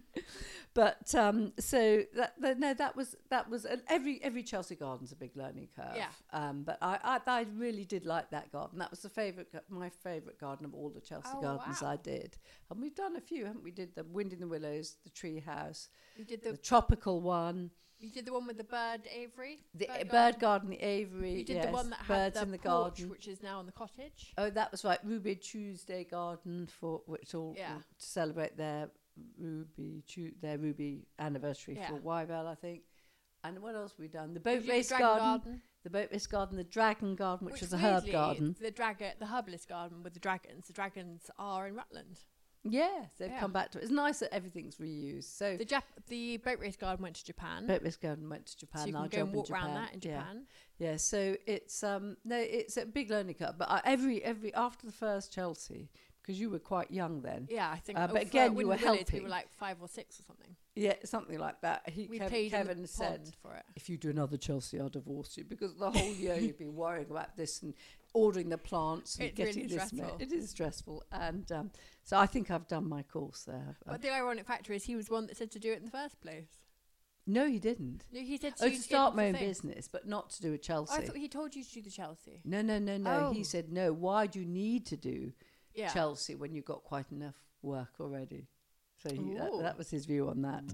But um, so that, that no, that was that was and every every Chelsea garden's a big learning curve. Yeah. Um, but I, I I really did like that garden. That was the favorite ga- my favorite garden of all the Chelsea Oh, gardens wow. I did. And we've done a few, haven't we? Did the Wind in the Willows, the Tree House, You did the, the tropical one, you did the one with the bird aviary. the bird bird, garden. garden, the aviary. You did yes, the one that had birds the, in the porch, garden. which is now on the cottage. Oh, that was right. Ruby Tuesday Garden for which all Yeah. to celebrate their Ruby Tu- their Ruby anniversary Yeah. for Wyvale, I think. And what else have we done? The boat You did the race dragon garden, garden. the boat race garden, the dragon garden, which, Which was a herb weirdly, garden. The dragon, the herbalist garden with the dragons. The dragons are in Rutland. Yes, they've Yeah. come back to it. It's nice that everything's reused. So The Jap- the boat race garden went to Japan. boat race garden went to Japan. so you our can go and job in walk around Japan. that in Yeah. Japan. Yeah, so it's um no, it's a big learning curve. But I, every every after the first Chelsea, because you were quite young then. Yeah, I think. Uh, oh, but for again, you Wyndham were Village, helping. We were like five or six or something. Yeah, something like that. He, We Kev- played Kevin in the said, pond for it. if you do another Chelsea, I'll divorce you, because the whole year you'd be worrying about this and ordering the plants and It's getting really this. stressful. It is stressful, and um, so I think I've done my course there. But the ironic factor is he was one that said to do it in the first place. No, he didn't. No, he said Oh, you to start get my the own thing. business, but not to do with Chelsea. I thought he told you to do the Chelsea. No, no, no, no. He Oh. said, no, why do you need to do Yeah. Chelsea when you've got quite enough work already? So he, that, Ooh. that was his view on that.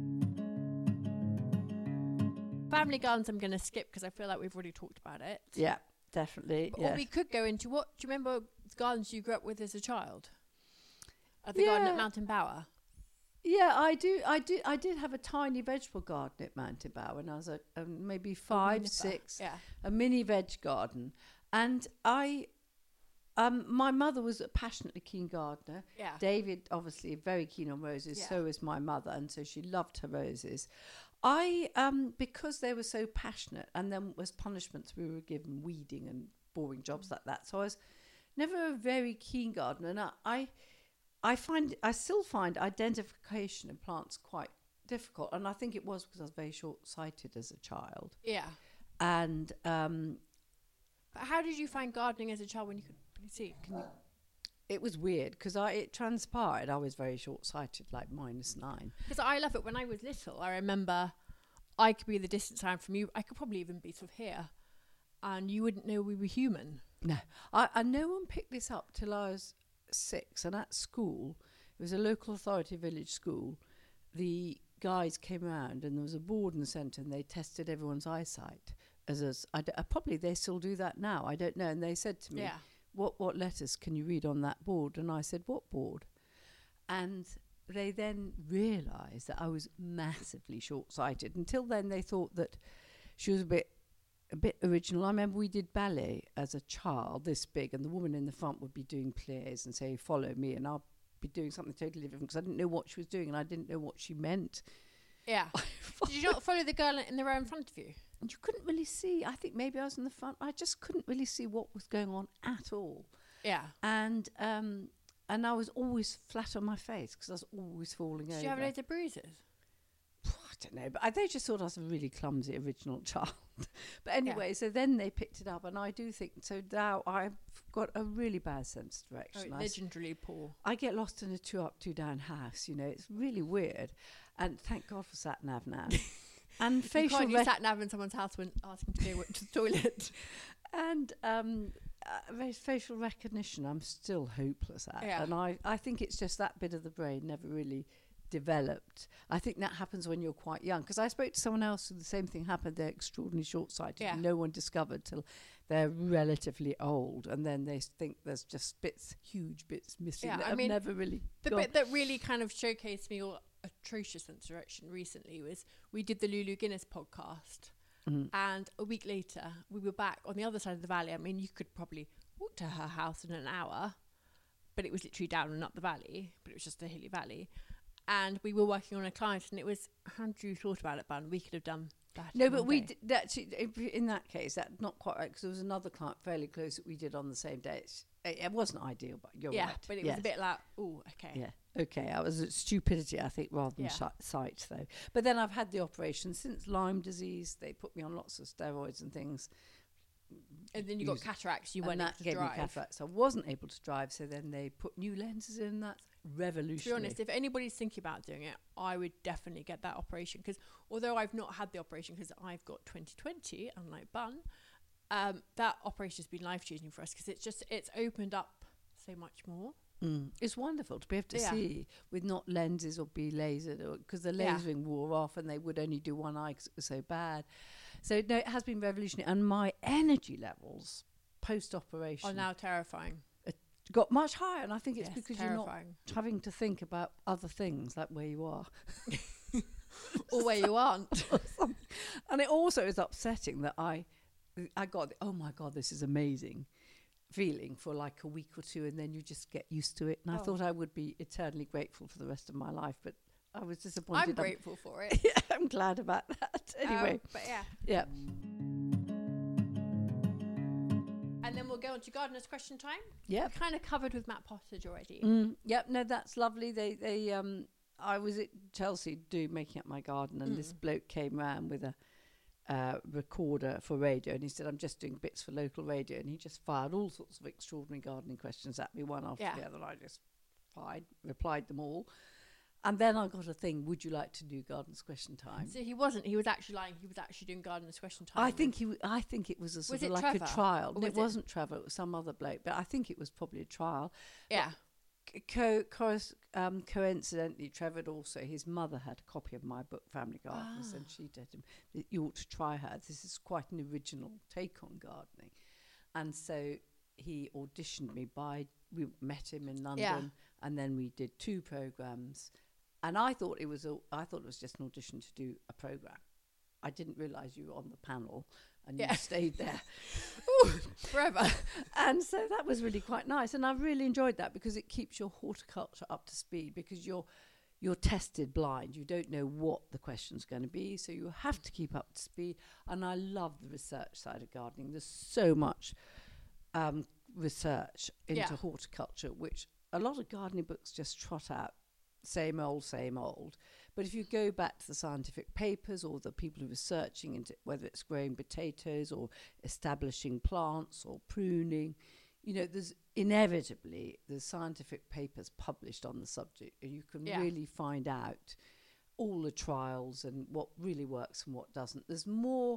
Family gardens I'm going to skip because I feel like we've already talked about it. Yeah, definitely. But, Yes. Or we could go into what, do you remember gardens you grew up with as a child? At the garden Yeah. at Mountain Bower? Yeah, I do. I did. I did have a tiny vegetable garden at Mountain Bower when I was a, um, maybe five, Juniper. six. Yeah. A mini veg garden, and I, um, my mother was a passionately keen gardener. Yeah. David, obviously, very keen on roses. Yeah. So was my mother, and so she loved her roses. I, um, because they were so passionate, and then as punishments we were given weeding and boring jobs like that. So I was never a very keen gardener, and I. I I find I still find identification in plants quite difficult, and I think it was because I was very short-sighted as a child. Yeah. And um, But how did you find gardening as a child when you could really see? Can you? it was weird because I it transpired I was very short-sighted, like minus nine. Because I love it. When I was little, I remember I could be the distance I am from you. I could probably even be sort of here, and you wouldn't know we were human. No, I, and no one picked this up till I was six, and at school, it was a local authority village school, the guys came around and there was a board in the centre and they tested everyone's eyesight as a, I d- uh, probably they still do that now, I don't know, and they said to me, Yeah. what what letters can you read on that board? And I said, what board? And they then realised that I was massively short-sighted. Until then they thought that she was a bit a bit original. I remember we did ballet as a child, this big, and the woman in the front would be doing pliés and say, follow me, and I'll be doing something totally different because I didn't know what she was doing and I didn't know what she meant. Yeah. Did you not follow the girl in the row in front of you? And you couldn't really see. I think maybe I was in the front. I just couldn't really see what was going on at all. Yeah. And um, and I was always flat on my face because I was always falling Did over. you have loads of bruises? I don't know, but I, they just thought I was a really clumsy original child. But anyway, yeah. So then they picked it up, and I do think, so now I've got a really bad sense of direction. Oh, I, legendarily poor. I get lost in a two up, two down house, you know, it's really weird. And thank God for sat nav now. And You facial can't rec- use sat nav in someone's house when asking to go to the toilet. and um, uh, facial recognition, I'm still hopeless at. Yeah. And I, I think it's just that bit of the brain never really developed. I think that happens when you're quite young, because I spoke to someone else who the same thing happened. They're extraordinarily short-sighted. Yeah. No one discovered till they're relatively old, and then they think there's just bits, huge bits missing Yeah, that I have mean, never really The gone. bit that really kind of showcased me all atrocious sense of direction recently was we did the Lulu Guinness podcast, Mhm. and a week later we were back on the other side of the valley. I mean, you could probably walk to her house in an hour, but it was literally down and up the valley, but it was just a hilly valley. And we were working on a client, and it was, had you thought about it, Bun? We could have done that. No, in but one we day. did, actually, if- in that case, that's not quite right, because there was another client fairly close that we did on the same day. It's, it, it wasn't ideal, but you're yeah, right. but it Yes. was a bit like, oh, okay. Yeah. Okay. I was at stupidity, I think, rather than Yeah. shi- sight, though. But then I've had the operation since Lyme disease. They put me on lots of steroids and things. And then you got Use- cataracts. You and weren't able that to gave drive. me cataracts. I wasn't able to drive, so then they put new lenses in. That's revolutionary. To be honest, if anybody's thinking about doing it, I would definitely get that operation, because although I've not had the operation because I've got twenty twenty, unlike Bun, um, that operation has been life changing for us, because it's just it's opened up so much more. Mm. It's wonderful to be able to Yeah. see with not lenses or be lasered, because the Yeah. lasering wore off and they would only do one eye because it was so bad. So no, it has been revolutionary, and my energy levels post-operation Are now terrifying. got much higher, and I think it's Yes, because terrifying. you're not having to think about other things like where you are. Or where you aren't. And it also is upsetting that I I got the, oh my God, this is amazing feeling for like a week or two, and then you just get used to it. And I Oh. thought I would be eternally grateful for the rest of my life, but I was disappointed. I'm grateful for it. Yeah, I'm glad about that. Anyway, Um, but yeah. yeah. And then we'll go on to gardeners' question time. Yep. We kind of covered with Matt Pottage already. Mm, yep, no, that's lovely. They, they, um, I was at Chelsea doing making up my garden, and Mm. this bloke came round with a uh, recorder for radio, and he said, "I'm just doing bits for local radio," and he just fired all sorts of extraordinary gardening questions at me, one after Yeah. the other, and I just fired, replied them all. And then I got a thing, would you like to do Gardeners Question Time? So he wasn't. He was actually lying. He was actually doing gardeners' question time. I think he. W- I think it was a sort Was of it like Trevor? a trial. Or No, was it it- wasn't Trevor. It was some other bloke. But I think it was probably a trial. Yeah. C- Co- co- um, coincidentally, Trevor had also, his mother had a copy of my book, Family Gardeners, Ah. and she did him. You ought to try her. This is quite an original take on gardening. And so he auditioned me by. We met him in London, Yeah. and then we did two programs. And I thought it was a, I thought it was just an audition to do a program. I didn't realise you were on the panel and Yeah. you stayed there. Forever. And so that was really quite nice. And I really enjoyed that because it keeps your horticulture up to speed, because you're you're tested blind. You don't know what the question's going to be, so you have to keep up to speed. And I love the research side of gardening. There's so much um, research into Yeah. horticulture, which a lot of gardening books just trot out. Same old, same old. But if you go back to the scientific papers or the people who are researching into whether it's growing potatoes or establishing plants or pruning, you know, there's inevitably there's scientific papers published on the subject, and you can Yeah. really find out all the trials and what really works and what doesn't. There's more,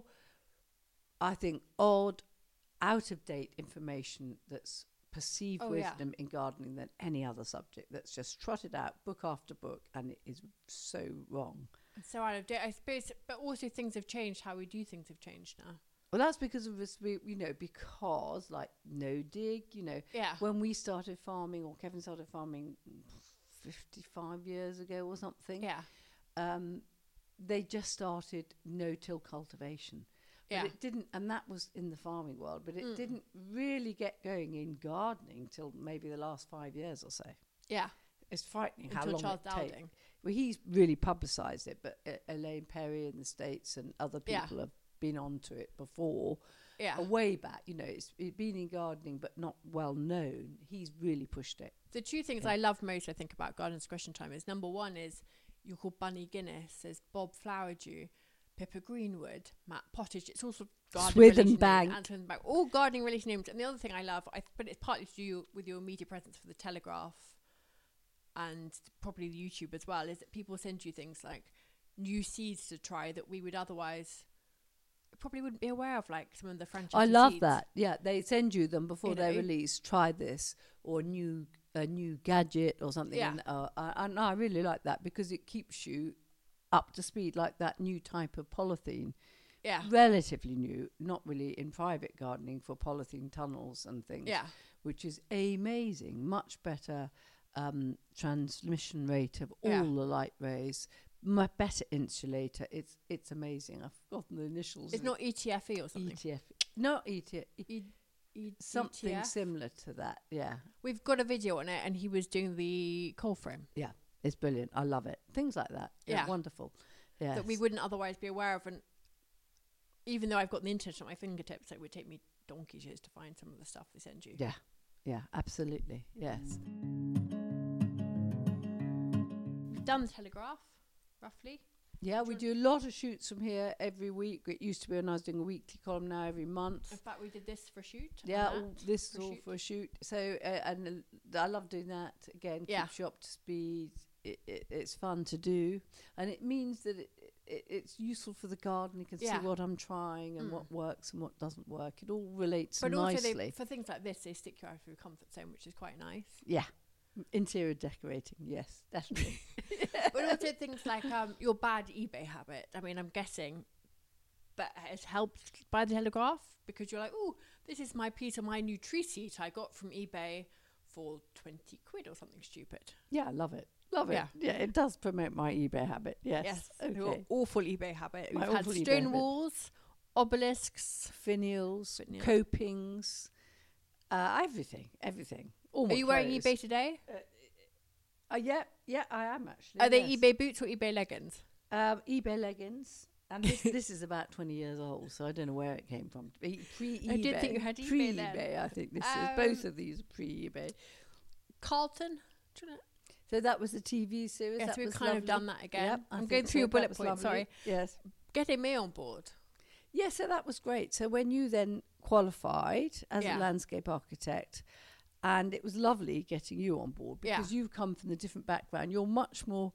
I think, odd, out-of-date information that's perceived Oh, yeah. wisdom in gardening than any other subject, that's just trotted out book after book, and it is so wrong. So out of date, I suppose. But also, things have changed. How we do things have changed now. Well, that's because of this, we, you know, because like no dig, you know, Yeah. when we started farming, or Kevin started farming fifty-five years ago or something, Yeah. um, they just started no-till cultivation. Yeah. But it didn't, and that was in the farming world, but it Mm. didn't really get going in gardening till maybe the last five years or so. Yeah. It's frightening how Until long Charles it takes. Dowding. Well, he's really publicised it, but uh, Elaine Perry in the States and other Yeah. people have been onto it before. Yeah. A way back, you know, it's, it's been in gardening but not well known. He's really pushed it. The two things Yeah. I love most, I think, about Gardeners' Question Time is number one is you're called Bunny Guinness, there's Bob Flowerdew, Pippa Greenwood, Matt Pottage. It's all sort of gardening Swithin related Bank. names, and Swithin Bank, all gardening related names. And the other thing I love, I, but it's partly to do with your media presence for the Telegraph and probably the YouTube as well, is that people send you things like new seeds to try that we would otherwise probably wouldn't be aware of, like some of the franchise. I love that. Yeah, they send you them before You they're know. released. Try this, or new a new gadget or something. Yeah. And, uh, I, and I really like that because it keeps you up to speed, like that new type of polythene. Yeah. Relatively new, not really in private gardening, for polythene tunnels and things. Yeah. Which is amazing. Much better um, transmission rate of all Yeah. the light rays. Much better insulator. It's it's amazing. I've forgotten the initials. It's of not E T F E or it. something. E T F. Not E T F. E- E- Something E T F? similar to that. Yeah. We've got a video on it, and he was doing the coal frame Yeah. It's brilliant. I love it. Things like that. Yeah. Yeah. Wonderful. Yeah. that we wouldn't otherwise be aware of. And even though I've got the internet at my fingertips, it would take me donkey years to find some of the stuff they send you. Yeah. Yeah. Absolutely. Yes. We've done the Telegraph, roughly. Yeah, we do a lot of shoots from here every week. It used to be when I was doing a weekly column, now every month. In fact, we did this for a shoot. and Yeah, that all, this is for a all shoot. for a shoot. So, uh, and uh, I love doing that. Again, Yeah. keeps you up to speed. It, it, it's fun to do. And it means that it, it, it's useful for the garden. You can Yeah. see what I'm trying and Mm. what works and what doesn't work. It all relates But nicely. also, they, for things like this, they stick you out of your comfort zone, which is quite nice. Yeah. Interior decorating, yes, definitely. But also things like um, your bad eBay habit. I mean, I'm guessing that has helped by the Telegraph, because you're like, oh, this is my piece of my new tree seat I got from eBay for twenty quid or something stupid. Yeah, I love it. Love it. Yeah. Yeah, it does promote my eBay habit. Yes. Yes, Okay. your awful eBay habit. My We've had awful eBay stone habit. walls, obelisks. Finials, Finials. copings, uh, everything, everything. All Are my you wearing clothes. eBay today? Uh, yeah, yeah, I am actually. Are they yes. eBay boots or eBay leggings? Um, eBay leggings. And this, this is about twenty years old, so I don't know where it came from. Pre- Pre-eBay. I did think you had eBay Pre-eBay, then. I think this Um, is. Both of these are pre-eBay. Carlton. Do you know? So that was the T V series. Yes, that we've was kind of lovely. done that again. Yep, I I'm think going so. through your That bullet was points. lovely. Sorry. Yes. Getting me on board. Yeah, so that was great. So when you then qualified as Yeah. a landscape architect, and it was lovely getting you on board because Yeah. you've come from a different background. You're much more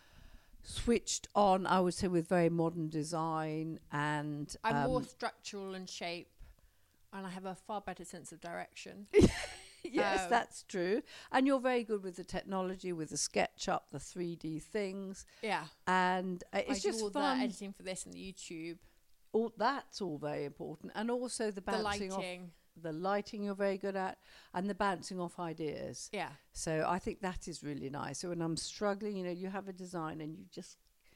switched on, I would say, with very modern design and I'm um, more structural and shape, and I have a far better sense of direction. yes, Um, that's true. And you're very good with the technology, with the SketchUp, the three D things, Yeah. and uh, I it's do just all fun. the editing for this and the YouTube, All that's all very important, and also the the bouncing off. lighting. The lighting you're very good at, and the bouncing off ideas. Yeah. So I think that is really nice. So when I'm struggling, you know, you have a design and you just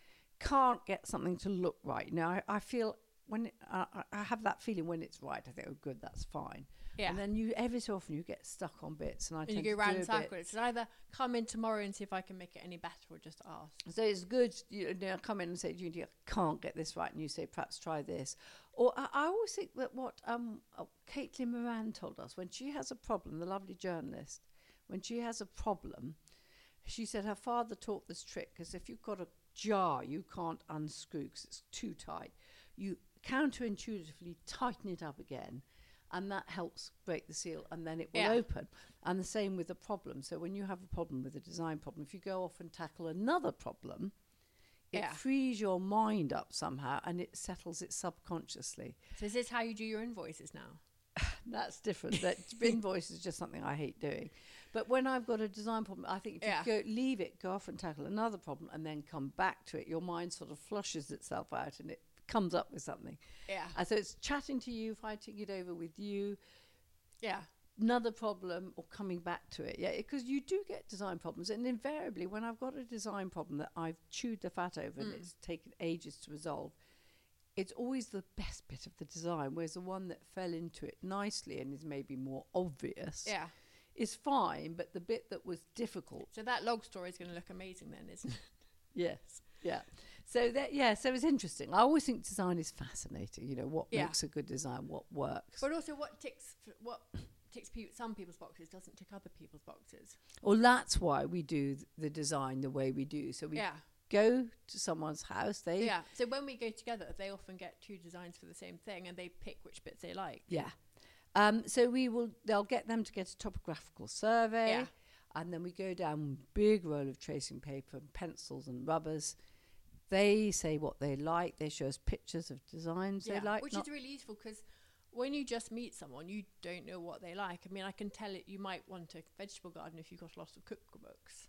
can't get something to look right. Now I, I feel when it, uh, I I have that feeling when it's right, I think, oh, good, that's fine. Yeah. And then you every so often you get stuck on bits, and I And you tend go to round do in a bit. circles. It's either come in tomorrow and see if I can make it any better, or just ask. So it's good, you know, come in and say, Judy, I can't get this right. And you say, perhaps try this. Or I, I always think that what um, uh, Caitlin Moran told us, when she has a problem, the lovely journalist, when she has a problem, she said her father taught this trick, because if you've got a jar you can't unscrew because it's too tight, you counterintuitively tighten it up again, and that helps break the seal, and then it will Yeah. open. And the same with the problem. So when you have a problem with a design problem, if you go off and tackle another problem, it Yeah. frees your mind up somehow, and it settles it subconsciously. So is this how you do your invoices now? That's different. That invoice is just something I hate doing. But when I've got a design problem, I think if Yeah. you go leave it, go off and tackle another problem, and then come back to it, your mind sort of flushes itself out, and it comes up with something. Yeah. And so it's chatting to you, fighting it over with you, Yeah. another problem, or coming back to it. Yeah, because you do get design problems, and invariably when I've got a design problem that I've chewed the fat over and Mm. it's taken ages to resolve, it's always the best bit of the design, whereas the one that fell into it nicely and is maybe more obvious Yeah. is fine, but the bit that was difficult, So that log story is going to look amazing then, isn't it? yes, yeah. So that, yeah, so it's interesting. I always think design is fascinating. You know, what Yeah. makes a good design, what works. But also, what ticks f- what ticks pe- some people's boxes doesn't tick other people's boxes. Well, that's why we do th- the design the way we do. So we Yeah. go to someone's house, they Yeah. So when we go together, they often get two designs for the same thing, and they pick which bits they like. Yeah. Um, so we will. They'll get them to get a topographical survey, Yeah. and then we go down big roll of tracing paper and pencils and rubbers. They say what they like. They show us pictures of designs Yeah, they like. which not- is really useful because when you just meet someone, you don't know what they like. I mean, I can tell it. You might want a vegetable garden if you've got lots of cookbooks.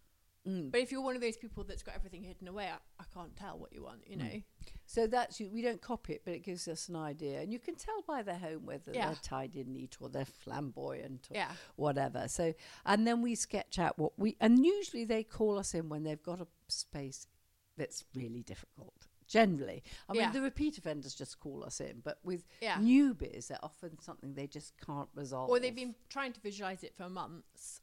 Mm. But if you're one of those people that's got everything hidden away, I, I can't tell what you want, you know. So that's you. We don't copy it, but it gives us an idea, and you can tell by their home whether Yeah. they're tidy and neat or they're flamboyant or Yeah. whatever. So, and then we sketch out what we. And usually they call us in when they've got a space that's really difficult. Generally, I mean, Yeah. the repeat offenders just call us in, but with Yeah. newbies, they're often something they just can't resolve, Or they've been trying to visualize it for months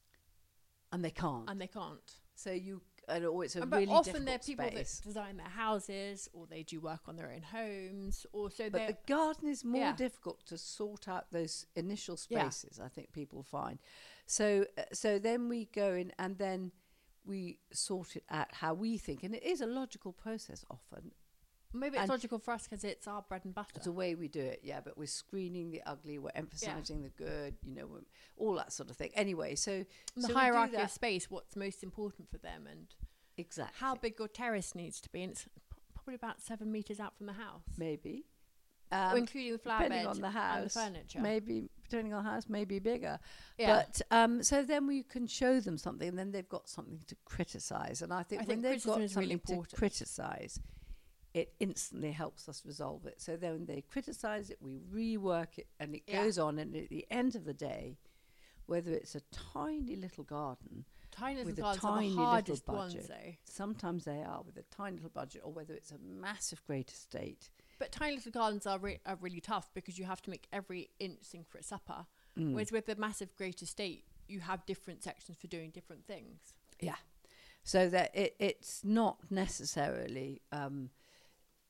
and they can't. and they can't. so you, and oh, it's a but really often they're difficult people space. that design their houses, or they do work on their own homes, or so But they. the garden is more Yeah. difficult to sort out those initial Yeah. spaces. I think people find. So, uh, so then we go in and then we sort it out how we think, and it is a logical process often. Maybe it's and- logical for us because it's our bread and butter. It's the way we do it, yeah. But we're screening the ugly, we're emphasising the good, you know, we're- all that sort of thing. Anyway, so And the so we do hierarchy of that- space, what's most important for them, and exactly how big your terrace needs to be. And it's p- probably about seven meters out from the house, maybe. Or Um, including the flower depending bed on the and house, the furniture. maybe depending on the house, maybe bigger. Yeah. But um, so then we can show them something, and then they've got something to criticise. And I think I when think they've criticism got is really something to important. criticise, it instantly helps us resolve it. So then when they criticise it, we rework it, and it Yeah. goes on. And at the end of the day, whether it's a tiny little garden, Tiny little with a gardens are tiny the little hardest ones, budget. though. sometimes they are with a tiny little budget, or whether it's a massive great estate. But tiny little gardens are, re- are really tough because you have to make every inch sing for its supper. Mm. Whereas with the massive great estate, you have different sections for doing different things. Yeah. So that it, it's not necessarily um,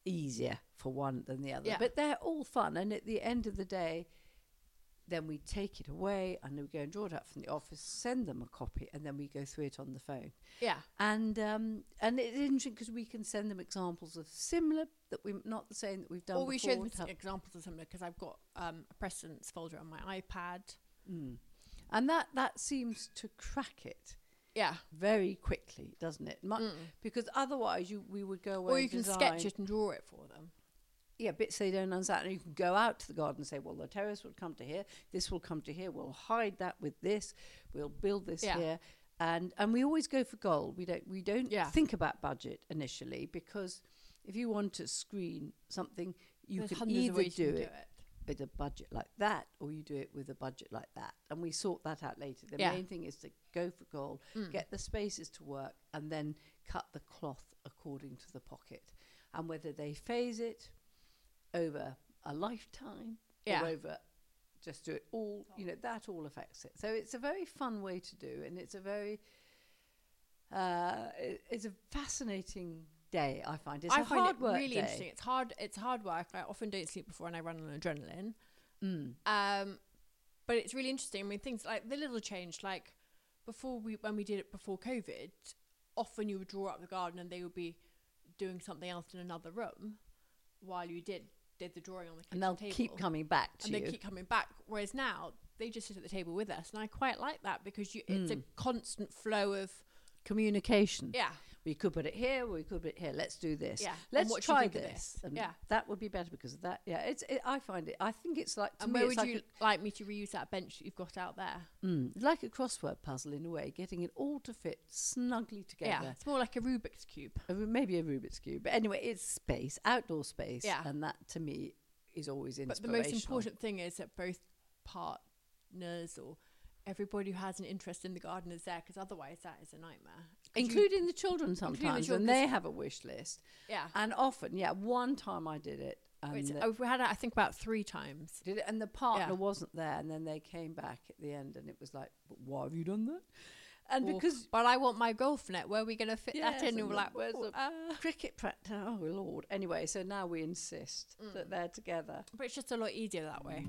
easier for one than the other. Yeah. But they're all fun. And at the end of the day, then we take it away and we go and draw it out from the office, send them a copy, and then we go through it on the phone. Yeah. And um, and it's interesting because we can send them examples of similar that we're not the same that we've done Or we before. show them to help- examples of similar, because I've got um, a precedence folder on my iPad. Mm. And that, that seems to crack it Yeah. very quickly, doesn't it? Mu- Mm. Because otherwise you we would go away Or you and can design, sketch it and draw it for them. yeah, bits they don't understand. And you can go out to the garden and say, well, the terrace will come to here, this will come to here, we'll hide that with this, we'll build this Yeah. here. And and we always go for goal. We don't we don't Yeah. think about budget initially, because if you want to screen something, you There's can hundreds of either ways do you can it, with a budget like that, or you do it with a budget like that. And we sort that out later. The Yeah. main thing is to go for goal, Mm. get the spaces to work, and then cut the cloth according to the pocket. And whether they phase it over a lifetime Yeah. or over just do it all, you know, that all affects it. So it's a very fun way to do, and it's a very, uh, it, it's a fascinating day, I find. It's I a find hard it work really day. interesting. It's hard. It's hard work. I often don't sleep before, and I run on adrenaline. Mm. Um, but it's really interesting. I mean, things like the little change, like before we when we did it before COVID, often you would draw up the garden, and they would be doing something else in another room while you did did the drawing on the kitchen And they'll table. keep coming back to and they you. keep coming back. Whereas now they just sit at the table with us, and I quite like that, because you, it's a Mm. constant flow of Communication. yeah. We could put it here, we could put it here. Let's do this. Yeah. And Let's what do you try think of this. this? And Yeah. that would be better because of that. Yeah, it's. It, I find it. I think it's like to And me, where it's would like you like me to reuse that bench that you've got out there? a, mm, like a crossword puzzle in a way, getting it all to fit snugly Yeah, together. it's more like a Rubik's cube. A Ru- maybe a Rubik's cube, but anyway, it's space, outdoor space, Yeah. and that to me is always But inspirational. the most important thing is that both partners or everybody who has an interest in the garden is there, because otherwise that is a nightmare. 'Cause you- including the children the sometimes, children, and they 'cause- have a wish list, yeah. and often, yeah. One time I did it, and Wait, so- the- oh, we had it, I think, about three times. did it, and the partner Yeah. wasn't there, and then they came back at the end, and it was like, "But why have you done that?" And Or, because but I want my golf net. Where are we going to fit Yes, that in? And and we're the- like, where's "Oh, the uh." cricket practice, oh lord. Anyway, so now we insist Mm. that they're together. But it's just a lot easier that way.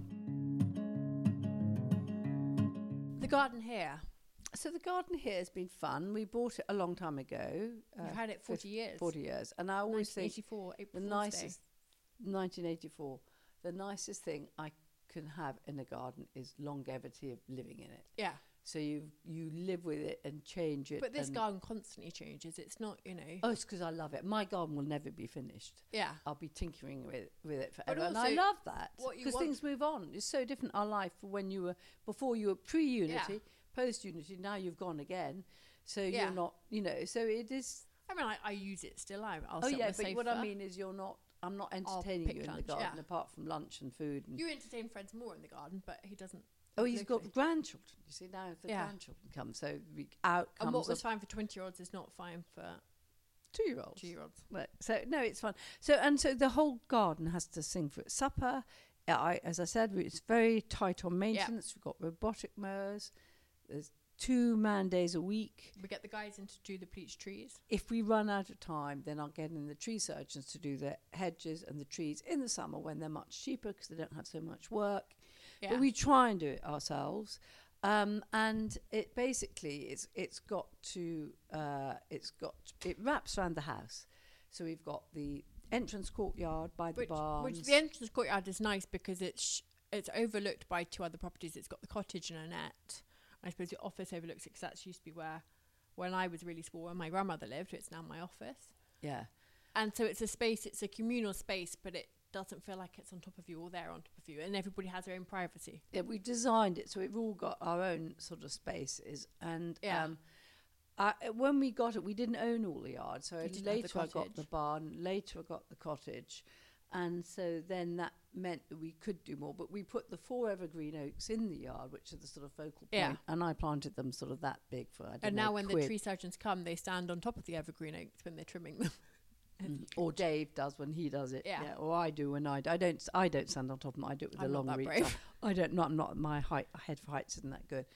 The garden here, So the garden here has been fun. We bought it a long time ago. uh, you've had it forty years. forty years, and I always think eighty-four, the April Fool's nicest, nineteen eighty-four, the nicest thing I can have in a garden is longevity of living in it. Day. Yeah, So you you live with it and change it. but this and- garden constantly changes. It's not, you know. Oh, it's because I love it. My garden will never be finished. Yeah, I'll be tinkering with with it forever, and also, I love that what you because want- things move on. It's so different our life from when you were before you were pre-unity, Yeah. post-unity. Now you've gone again, so Yeah. you're not, you know. So it is. I mean, I, I use it still. I, I'll Oh sit yeah, on the but what I sofa. mean is you're not. I'm not I'll entertaining pick you in the lunch, garden yeah. apart from lunch and food. And You entertain friends more in the garden, but he doesn't. oh, he's got locally. grandchildren. You see now the Yeah. grandchildren come, so we, out And what comes was a fine for twenty-year-olds is not fine for two-year-olds. two-year-olds. Right. So no, it's fun. So and so the whole garden has to sing for its supper. Uh, I, as I said, it's very tight on maintenance. We've got robotic mowers. There's two man days a week. We get the guys in to do the bleach trees. If we run out of time, then I'll get in the tree surgeons to do the hedges and the trees in the summer when they're much cheaper because they don't have so much work. Yeah. But we try and do it ourselves. Um, and it basically it's it's got to uh, it's got it wraps around the house. So we've got the entrance courtyard by the which, barns. which the entrance courtyard is nice because it's sh- it's overlooked by two other properties. It's got the cottage and a net. I suppose the office overlooks it because that used to be where, when I was really small, where my grandmother lived. It's now my office. yeah. And so it's a space, it's a communal space, but it doesn't feel like it's on top of you or they're on top of you. And everybody has their own privacy. Yeah, we designed it so we've all got our own sort of spaces. And Yeah. um, I, when we got it, we didn't own all the yard. So You didn't have later the I got the cottage. barn, later I got the cottage. And so then that meant that we could do more. But we put the four evergreen oaks in the yard, which are the sort of focal point. Yeah. And I planted them sort of that big for, I don't And know, now when quid. the tree surgeons come, they stand on top of the evergreen oaks when they're trimming them. Mm. Or Dave does when he does it. Yeah. Or I do when I do. I don't, I don't stand on top of them. I do it with I'm a not long that reach. brave. I don't, not, I'm not, my height, head for heights isn't that good.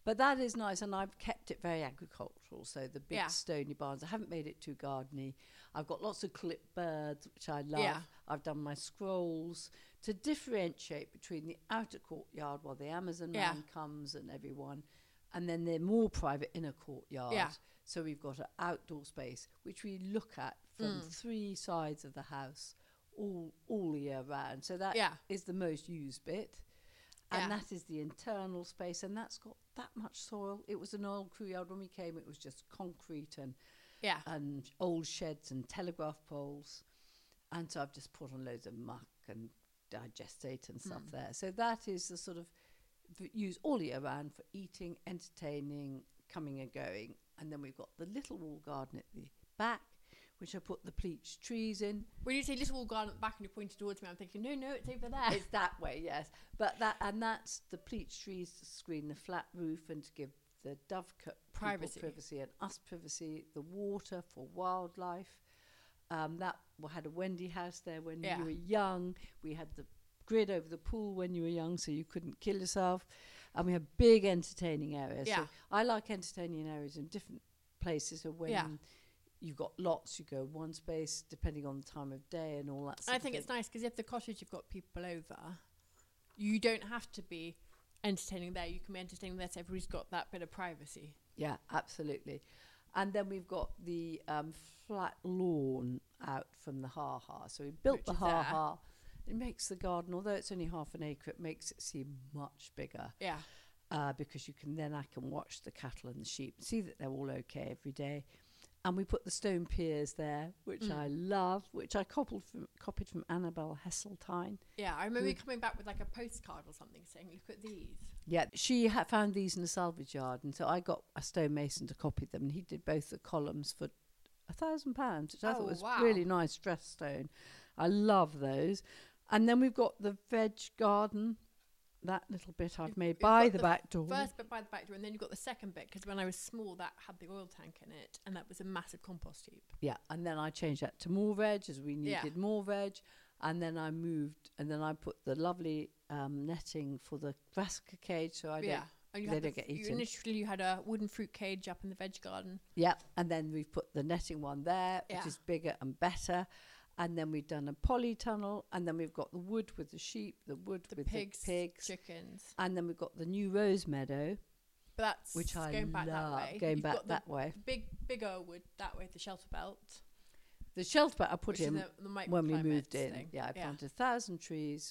But that is nice, and I've kept it very agricultural. So the big Yeah. stony barns, I haven't made it too gardeny. I've got lots of clipped birds, which I love. Yeah. I've done my scrolls to differentiate between the outer courtyard while the Amazon Yeah. man comes and everyone, and then the more private inner courtyard. Yeah. So we've got an outdoor space, which we look at from Mm. three sides of the house all all year round. So that is Yeah. the most used bit. And Yeah. that is the internal space, and that's got that much soil. It was an old crew yard when we came. It was just concrete and Yeah. and old sheds and telegraph poles. And so I've just put on loads of muck and digestate and stuff Mm. there. So that is the sort of v- use all year round for eating, entertaining, coming and going. And then we've got the little wall garden at the back, which I put the pleached trees in. When you say little wall garden at the back and you're pointing towards me, I'm thinking, no, no, it's over there. It's that way, yes. But that and that's the pleached trees to screen the flat roof and to give the dovecote people Privacy. privacy and us privacy. The water for wildlife. Um, that we had a Wendy house there when Yeah. you were young. We had the grid over the pool when you were young, so you couldn't kill yourself. And we have big entertaining areas. Yeah. So I like entertaining areas in different places. So when Yeah. you've got lots, you go one space depending on the time of day and all that. Sort I of think thing. it's nice because if the cottage you've got people over, you don't have to be entertaining there. You can be entertaining there, so everybody's got that bit of privacy. Yeah, absolutely. And then we've got the um, flat lawn out from the ha-ha. So we built Which the is there. ha-ha. It makes the garden, although it's only half an acre, it makes it seem much bigger Yeah. uh, because you can then I can watch the cattle and the sheep, see that they're all okay every day. And we put the stone piers there, which Mm. I love, which I copied from, copied from Annabelle Hesseltine. Yeah, I remember you Good. coming back with like a postcard or something saying, look at these. Yeah, she ha- found these in a salvage yard, and so I got a stonemason to copy them, and he did both the columns for a thousand pounds, which I Oh, thought was wow. really nice dress stone. I love those. And then we've got the veg garden, that little bit I've You've- made you've by got the, the back door. First bit by the back door, and then you've got the second bit, because when I was small, that had the oil tank in it, and that was a massive compost heap. Yeah, and then I changed that to more veg as we Yeah. needed more veg. And then I moved, and then I put the lovely um, netting for the brassica cage, so I yeah. don't. And you they had the don't get f- you eaten. initially you had a wooden fruit cage up in the veg garden. Yeah, and then we've put the netting one there, which Yeah. is bigger and better. And then we've done a polytunnel, and then we've got the wood with the sheep, the wood The with pigs, the pigs, chickens. and then we've got the new rose meadow, But that's which I going back love. that way. Going You've back got that the way. big, bigger wood that way, the shelter belt. The shelter belt I put which is in the, the when we microclimates moved in. thing. Yeah, I planted a thousand trees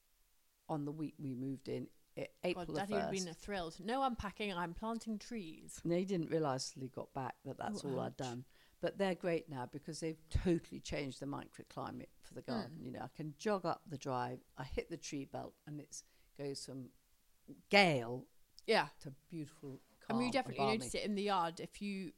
on the week we moved in. A- April God, the Daddy would have first. been thrilled. No unpacking, I'm planting trees. And they didn't realise till he got back that that's Oh, all I'd ouch. done. But they're great now because they've totally changed the microclimate for the garden. You know, I can jog up the drive, I hit the tree belt, and it goes from gale Yeah. to beautiful, I calm mean, you definitely and balmy. notice it in the yard. If you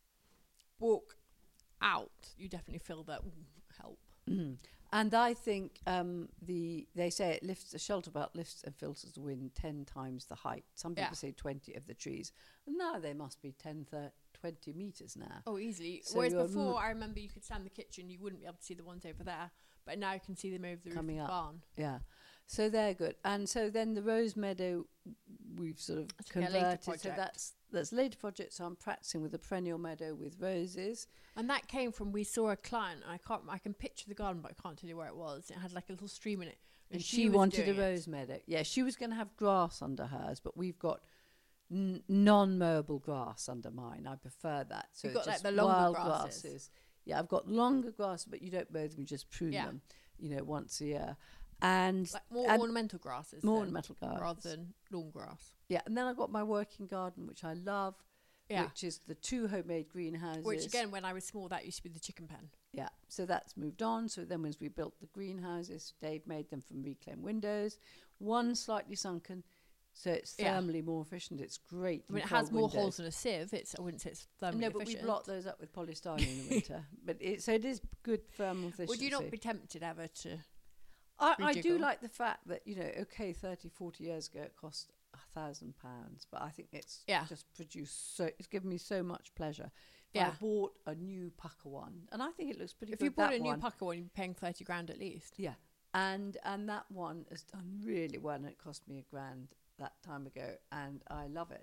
walk out, you definitely feel that ooh, help. Mm. And I think um, the they say it lifts the shelter belt lifts and filters the wind ten times the height. Some people Yeah. say twenty of the trees. And now they must be ten, thirty, twenty metres now. Oh, easily. So Whereas you're before, m- I remember you could stand in the kitchen, you wouldn't be able to see the ones over there. But now you can see them over the Coming roof of up. the barn. Yeah. So they're good. And so then the Rose Meadow, we've sort of That's like a later converted. So project. that's that's later project. So I'm practicing with the perennial meadow with roses. And that came from, we saw a client, and I can't, I can picture the garden, but I can't tell you where it was. It had like a little stream in it. And, she, was wanted a doing it. rose meadow. Yeah, she was going to have grass under hers, but we've got n- non-mowable grass under mine. I prefer that. So You've got, it's like, just the longer wild grasses. grasses. Yeah, I've got longer grass, but you don't mow them, you just prune Yeah. them, you know, once a year. And Like more and ornamental grasses. more then, ornamental grass. rather than lawn grass. Yeah, and then I've got my working garden, which I love, Yeah. which is the two homemade greenhouses. Which again, when I was small, that used to be the chicken pen. Yeah, so that's moved on. So then, once we built the greenhouses, Dave made them from reclaimed windows. One slightly sunken, so it's Yeah. thermally more efficient. It's great. I mean, in it has cold more windows. holes than a sieve. It's I wouldn't say it's thermally No, but we efficient. block those up with polystyrene in the winter. But it, so it is good thermal efficiency. Would you not be tempted ever to? I, I do rejiggle? like the fact that, you know, okay, thirty, forty years ago it cost a thousand pounds, but I think it's Yeah. just produced so, it's given me so much pleasure. If Yeah. I bought a new pucker one, and I think it looks pretty If good. you bought that a new one. pucker one, you'd be paying thirty grand at least. Yeah, and and that one has done really well, and it cost me a grand that time ago, and I love it.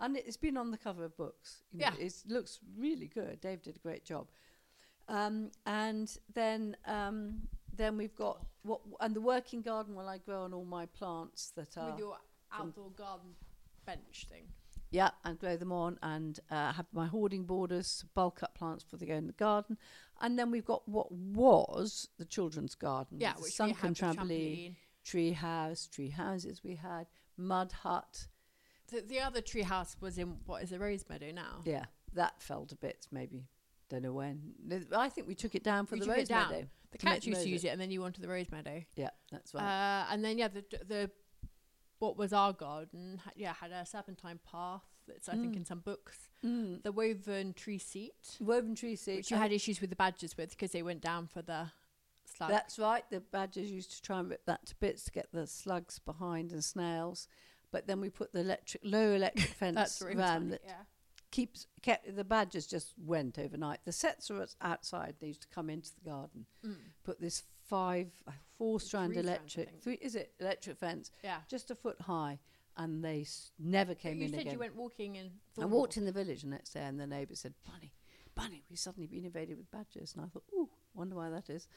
And it's been on the cover of books. You know, Yeah. it looks really good. Dave did a great job. Um, and then um, then we've got what and the working garden where I grow on all my plants that are With your outdoor garden bench thing. yeah, and grow them on, and uh, have my hoarding borders, bulk up plants before they go in the garden, and then we've got what was the children's garden. Yeah, with the which we sunken had with trampoline, trampoline. tree house, tree houses we had, mud hut. The, the other tree house was in what is a rose meadow now. Yeah, that fell to bits. Maybe don't know when. I think we took it down for We the took rose it down. meadow. The to make cats the used to road use it. it, and then you wanted the rose meadow. Yeah, that's right. Uh, and then yeah, the the what was our garden? ha- Yeah, had a serpentine path. That's I think Mm. in some books. Mm. The woven tree seat, Woven tree seat. which you had issues with the badgers with because they went down for the slug. That's right. The badgers used to try and rip that to bits to get the slugs behind and snails. But then we put the electric, low electric fence That's really around funny, that yeah. keeps kept the badgers just went overnight. The sets are at- outside. They used to come into the garden. Mm. Put this five, uh, four strand Three strands, I electric. think. Three, is it electric fence? Yeah. Just a foot high, and they s- never But came you in said again. you went walking in. I walked in the village the next day, and the neighbour said, "Bunny, Bunny, we've suddenly been invaded with badgers." And I thought, "Ooh, wonder why that is."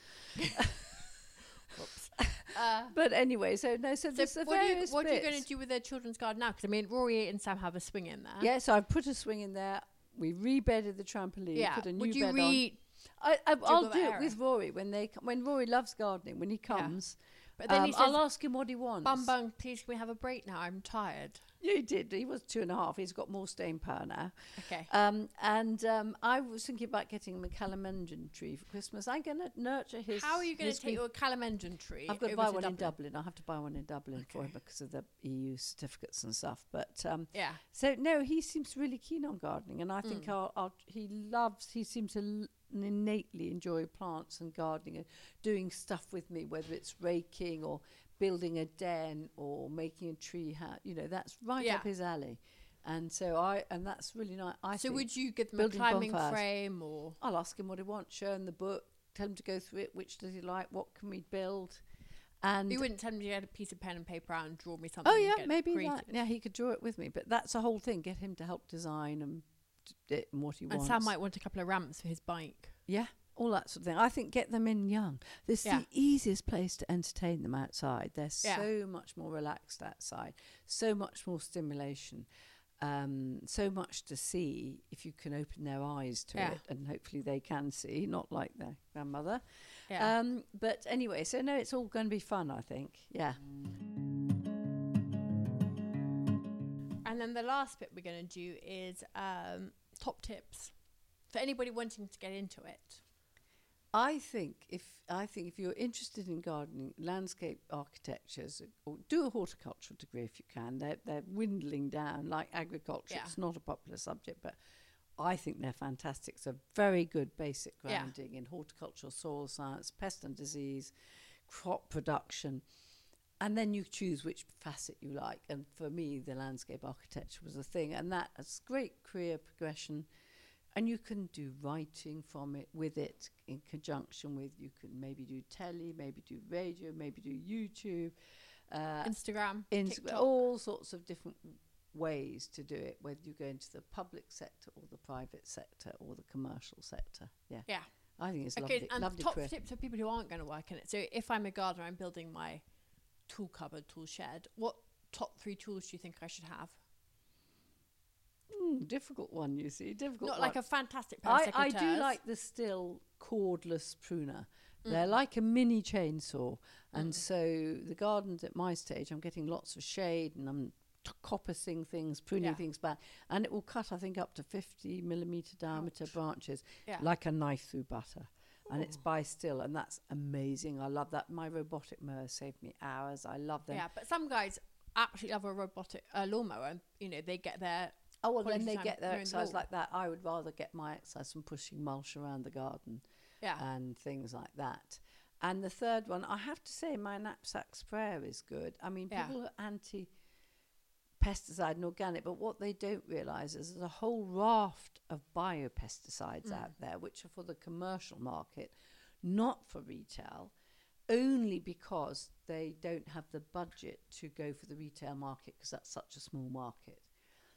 Whoops. Uh, But anyway, so no, so, so there's the what, are you, various what are you going bits. to do with their children's garden now? Because I mean, Rory and Sam have a swing in there. Yeah, so I've put a swing in there. We rebedded the trampoline. Yeah. Put a new Would you bed re? on. I, I, I'll that do it area? with Rory when they com- when Rory loves gardening. When he comes, But then um, he says, I'll ask him what he wants. "Bum bum, please can we have a break now? I'm tired." Yeah, he did. He was two and a half. He's got more staying power now. Okay. Um, and um, I was thinking about getting him a calamangian tree for Christmas. I'm going to nurture his. How are you going his to take re- your calamangian tree? I've got to over buy one in Dublin? Dublin. I have to buy one in Dublin for him Okay. because of the E U certificates and stuff. But um, Yeah. so no, he seems really keen on gardening, and I think Mm. I'll, I'll, he loves. He seems to l- innately enjoy plants and gardening and doing stuff with me, whether it's raking or building a den or making a tree house. You know, that's right Yeah. up his alley. And so I, and that's really nice. I So think. would you give them a building climbing bonfires. frame or? I'll ask him what he wants, show him the book, tell him to go through it. Which does he like? What can we build? And You wouldn't tell them to get a piece of pen and paper out and draw me something. oh and yeah, get maybe creative. that. Yeah, he could draw it with me. But that's the whole thing. Get him to help design and d- it and what he And wants. Sam might want a couple of ramps for his bike. Yeah, all that sort of thing. I think get them in young. This is Yeah. the easiest place to entertain them outside. They're Yeah. so much more relaxed outside, so much more stimulation, um, so much to see if you can open their eyes to Yeah. it, and hopefully they can see, not like their grandmother. Yeah. Um, but anyway, so no, it's all going to be fun, I think. Yeah. And then the last bit we're going to do is um, top tips for anybody wanting to get into it. I think if I think if you're interested in gardening, landscape architectures, or do a horticultural degree if you can. They're they're dwindling down like agriculture. Yeah. It's not a popular subject, but I think they're fantastic. So very good basic Yeah. grounding in horticultural soil science, pest and disease, crop production, and then you choose which facet you like. And for me, the landscape architecture was a thing, and that is great career progression. And you can do writing from it, with it, in conjunction with, you can maybe do telly, maybe do radio, maybe do YouTube, uh, Instagram, ins- TikTok. all sorts of different ways to do it, whether you go into the public sector or the private sector or the commercial sector. Yeah. Yeah. I think it's Okay, lovely, and lovely top career. tips for people who aren't going to work in it. So if I'm a gardener, I'm building my tool cupboard, tool shed. What top three tools do you think I should have? Mm, difficult one, you see. Difficult Not one. like a fantastic pair of I, I do secateurs. like the still cordless pruner. Mm. They're like a mini chainsaw. And so the gardens at my stage, I'm getting lots of shade and I'm t- coppicing things, pruning Yeah. things back. And it will cut, I think, up to fifty millimetre diameter Ouch. branches, Yeah. like a knife through butter. And it's by still, and that's amazing. I love that. My robotic mower saved me hours. I love them. Yeah, but some guys absolutely love a robotic uh, lawnmower. And, you know, they get their Oh, well, quality then they time get their mowing the exercise lawn. like that. I would rather get my exercise from pushing mulch around the garden. yeah. And things like that. And the third one, I have to say, my knapsack sprayer is good. I mean, Yeah. people are anti-pesticide and organic, but what they don't realise is there's a whole raft of biopesticides Mm. out there, which are for the commercial market, not for retail, only because they don't have the budget to go for the retail market because that's such a small market.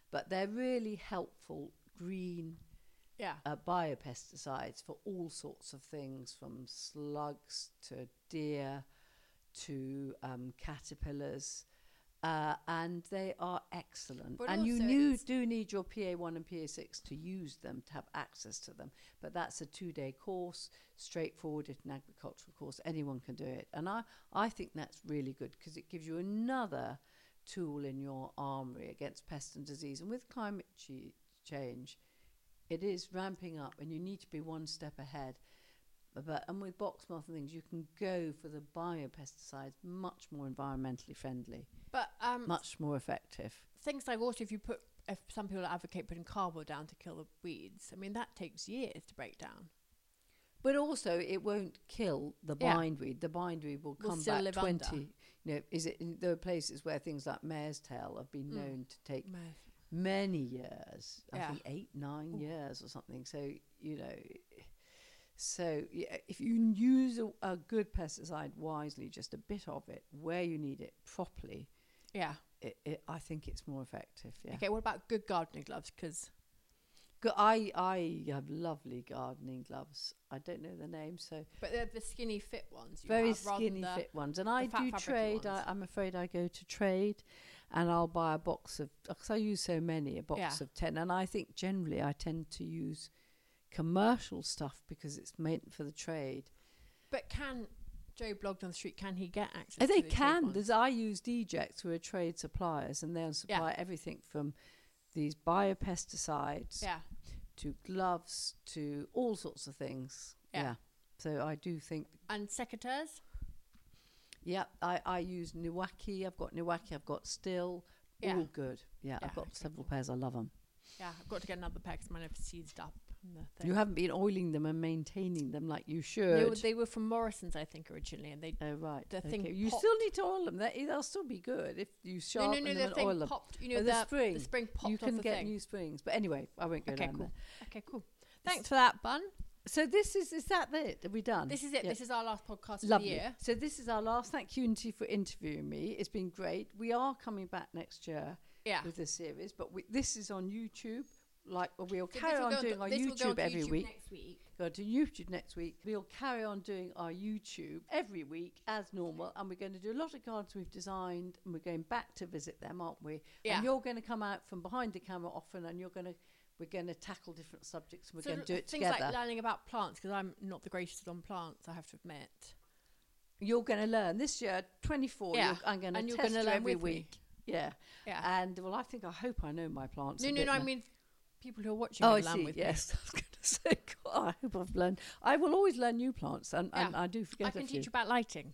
but they're really helpful green Yeah. uh, biopesticides for all sorts of things, from slugs to deer to um, caterpillars. Uh, and they are excellent. But and you also knew, it's- do need your P A one and P A six to use them, to have access to them. But that's a two-day course, straightforward. It's an agricultural course. Anyone can do it. And I, I think that's really good because it gives you another tool in your armoury against pest and disease. And with climate ch- change, it is ramping up and you need to be one step ahead. But and with box moth and things, you can go for the biopesticides, much more environmentally friendly, But um, much more effective. things like also if you put, if some people advocate putting cardboard down to kill the weeds, I mean, that takes years to break down. But also, it won't kill the Yeah. bindweed. The bindweed will Will come still back live twenty. under. You know, is it? There are places where things like mare's tail have been Mm. known to take No. many years. I Yeah. think eight, nine Ooh. years or something. So you know, so yeah, if you use a, a good pesticide wisely, just a bit of it where you need it properly, Yeah. it, it, I think it's more effective. Yeah. Okay, what about good gardening gloves? Because Go- I I have lovely gardening gloves. I don't know the name, so but they're the skinny fit ones. You very have, rather skinny than the- fit ones. And I fat do fabricy trade. I, ones. I'm afraid I go to trade, and I'll buy a box of, because I use so many, a box Yeah. of ten. And I think generally I tend to use commercial stuff because it's meant for the trade. But can Joe blogged on the street? Can he get access? Oh, to they the trade can. ones? There's, I use Deject, who are trade suppliers, and they'll supply everything from these biopesticides Yeah. to gloves to all sorts of things. Yeah. Yeah. So I do think, And secateurs? yeah, I, I use Niwaki. I've got Niwaki. I've got Still. Yeah. All good. Yeah, Yeah, I've got okay, several cool. pairs. I love them. Yeah, I've got to get another pair because mine have seized up. on the thing. You haven't been oiling them and maintaining them like you They should. were, they were from Morrison's, I think, originally, and they. Oh, right. the okay. thing You popped. still need to oil them. They, they'll still be good if you No, sharpen no, no, them the and thing oil them. popped. You know, Oh, the the spring. The spring popped You off can the get thing. new springs. But anyway, I won't go Okay, down cool. there. Okay, cool. Thanks for that, Bun. So this is, is that it? Are we done? This is it. Yeah. This is our last podcast for Lovely. the year. So this is our last. Thank you, Unity, for interviewing me. It's been great. We are coming back next year Yeah. with this series, but we, this is on YouTube. Like we'll So carry this will on go doing to- our this will go YouTube onto every YouTube week. Next week. Go to YouTube next week. We'll carry on doing our YouTube every week as normal, and we're going to do a lot of gardens we've designed, and we're going back to visit them, aren't we? Yeah. And you're going to come out from behind the camera often, and you're going to we're going to tackle different subjects, and we're So going to do it things together. like learning about plants, because I'm not the greatest on plants, I have to admit. You're going to learn this year, twenty-four. Yeah. You're, I'm going to And you're test gonna you learn every with me. week. Yeah. Yeah. And well, I think I hope I know my plants. no, a no, bit no. I now. mean, people who are watching Oh, will I learn see. with Yes, I was going to say. God, I hope I've learned. I will always learn new plants, and, and Yeah. I do me. forget I a can few. teach you about lighting.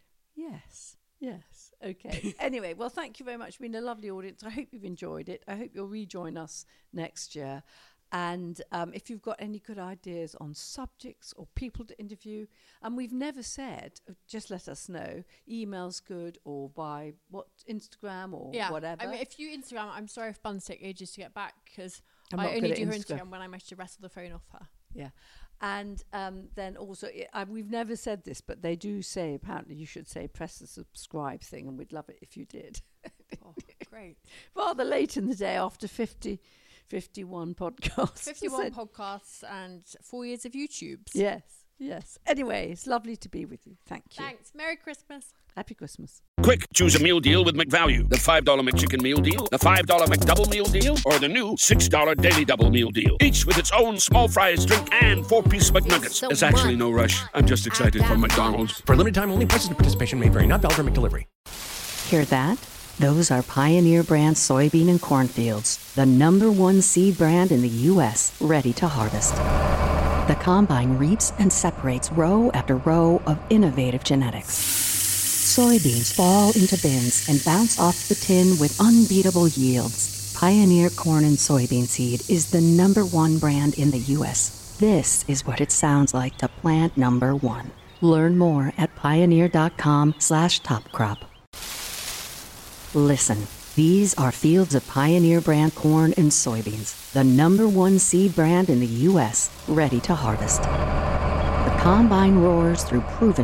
Yes. Yes. Okay. Anyway, well, thank you very much. It's been a lovely audience. I hope you've enjoyed it. I hope you'll rejoin us next year. And um, if you've got any good ideas on subjects or people to interview, and we've never said, uh, just let us know. Email's good, or by what Instagram or Yeah. whatever. I mean, if you Instagram, I'm sorry if Bun's take ages to get back because I'm I not only good at do her Instagram. Instagram when I manage to wrestle the phone off her. Yeah. And um, then also, I, we've never said this, but they do say, apparently, you should say press the subscribe thing, and we'd love it if you did. Oh, great. Rather late in the day after fifty, fifty-one podcasts. fifty-one podcasts and four years of YouTubes. Yes, yes. Anyway, it's lovely to be with you. Thank you. Thanks. Merry Christmas. Happy Christmas. Quick, choose a meal deal with McValue. The five dollar McChicken meal deal, the five dollar McDouble meal deal, or the new six dollar Daily Double meal deal. Each with its own small fries, drink, and four-piece McNuggets. There's actually no rush. I'm just excited for McDonald's. For a limited time only, prices and participation may vary. Not valid for McDelivery. Hear that? Those are Pioneer brand soybean and corn fields, the number one seed brand in the U S, ready to harvest. The combine reaps and separates row after row of innovative genetics. Soybeans fall into bins and bounce off the tin with unbeatable yields. Pioneer corn and soybean seed is the number one brand in the U S. This is what it sounds like to plant number one. Learn more at pioneer.com slash top crop. Listen, these are fields of Pioneer brand corn and soybeans, the number one seed brand in the U S, ready to harvest. The combine roars through proven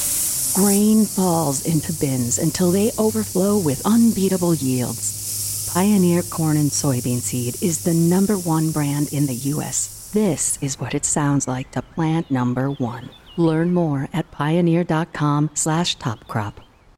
genetics. Grain falls into bins until they overflow with unbeatable yields. Pioneer corn and soybean seed is the number one brand in the U S This is what it sounds like to plant number one. Learn more at pioneer.com slash top crop.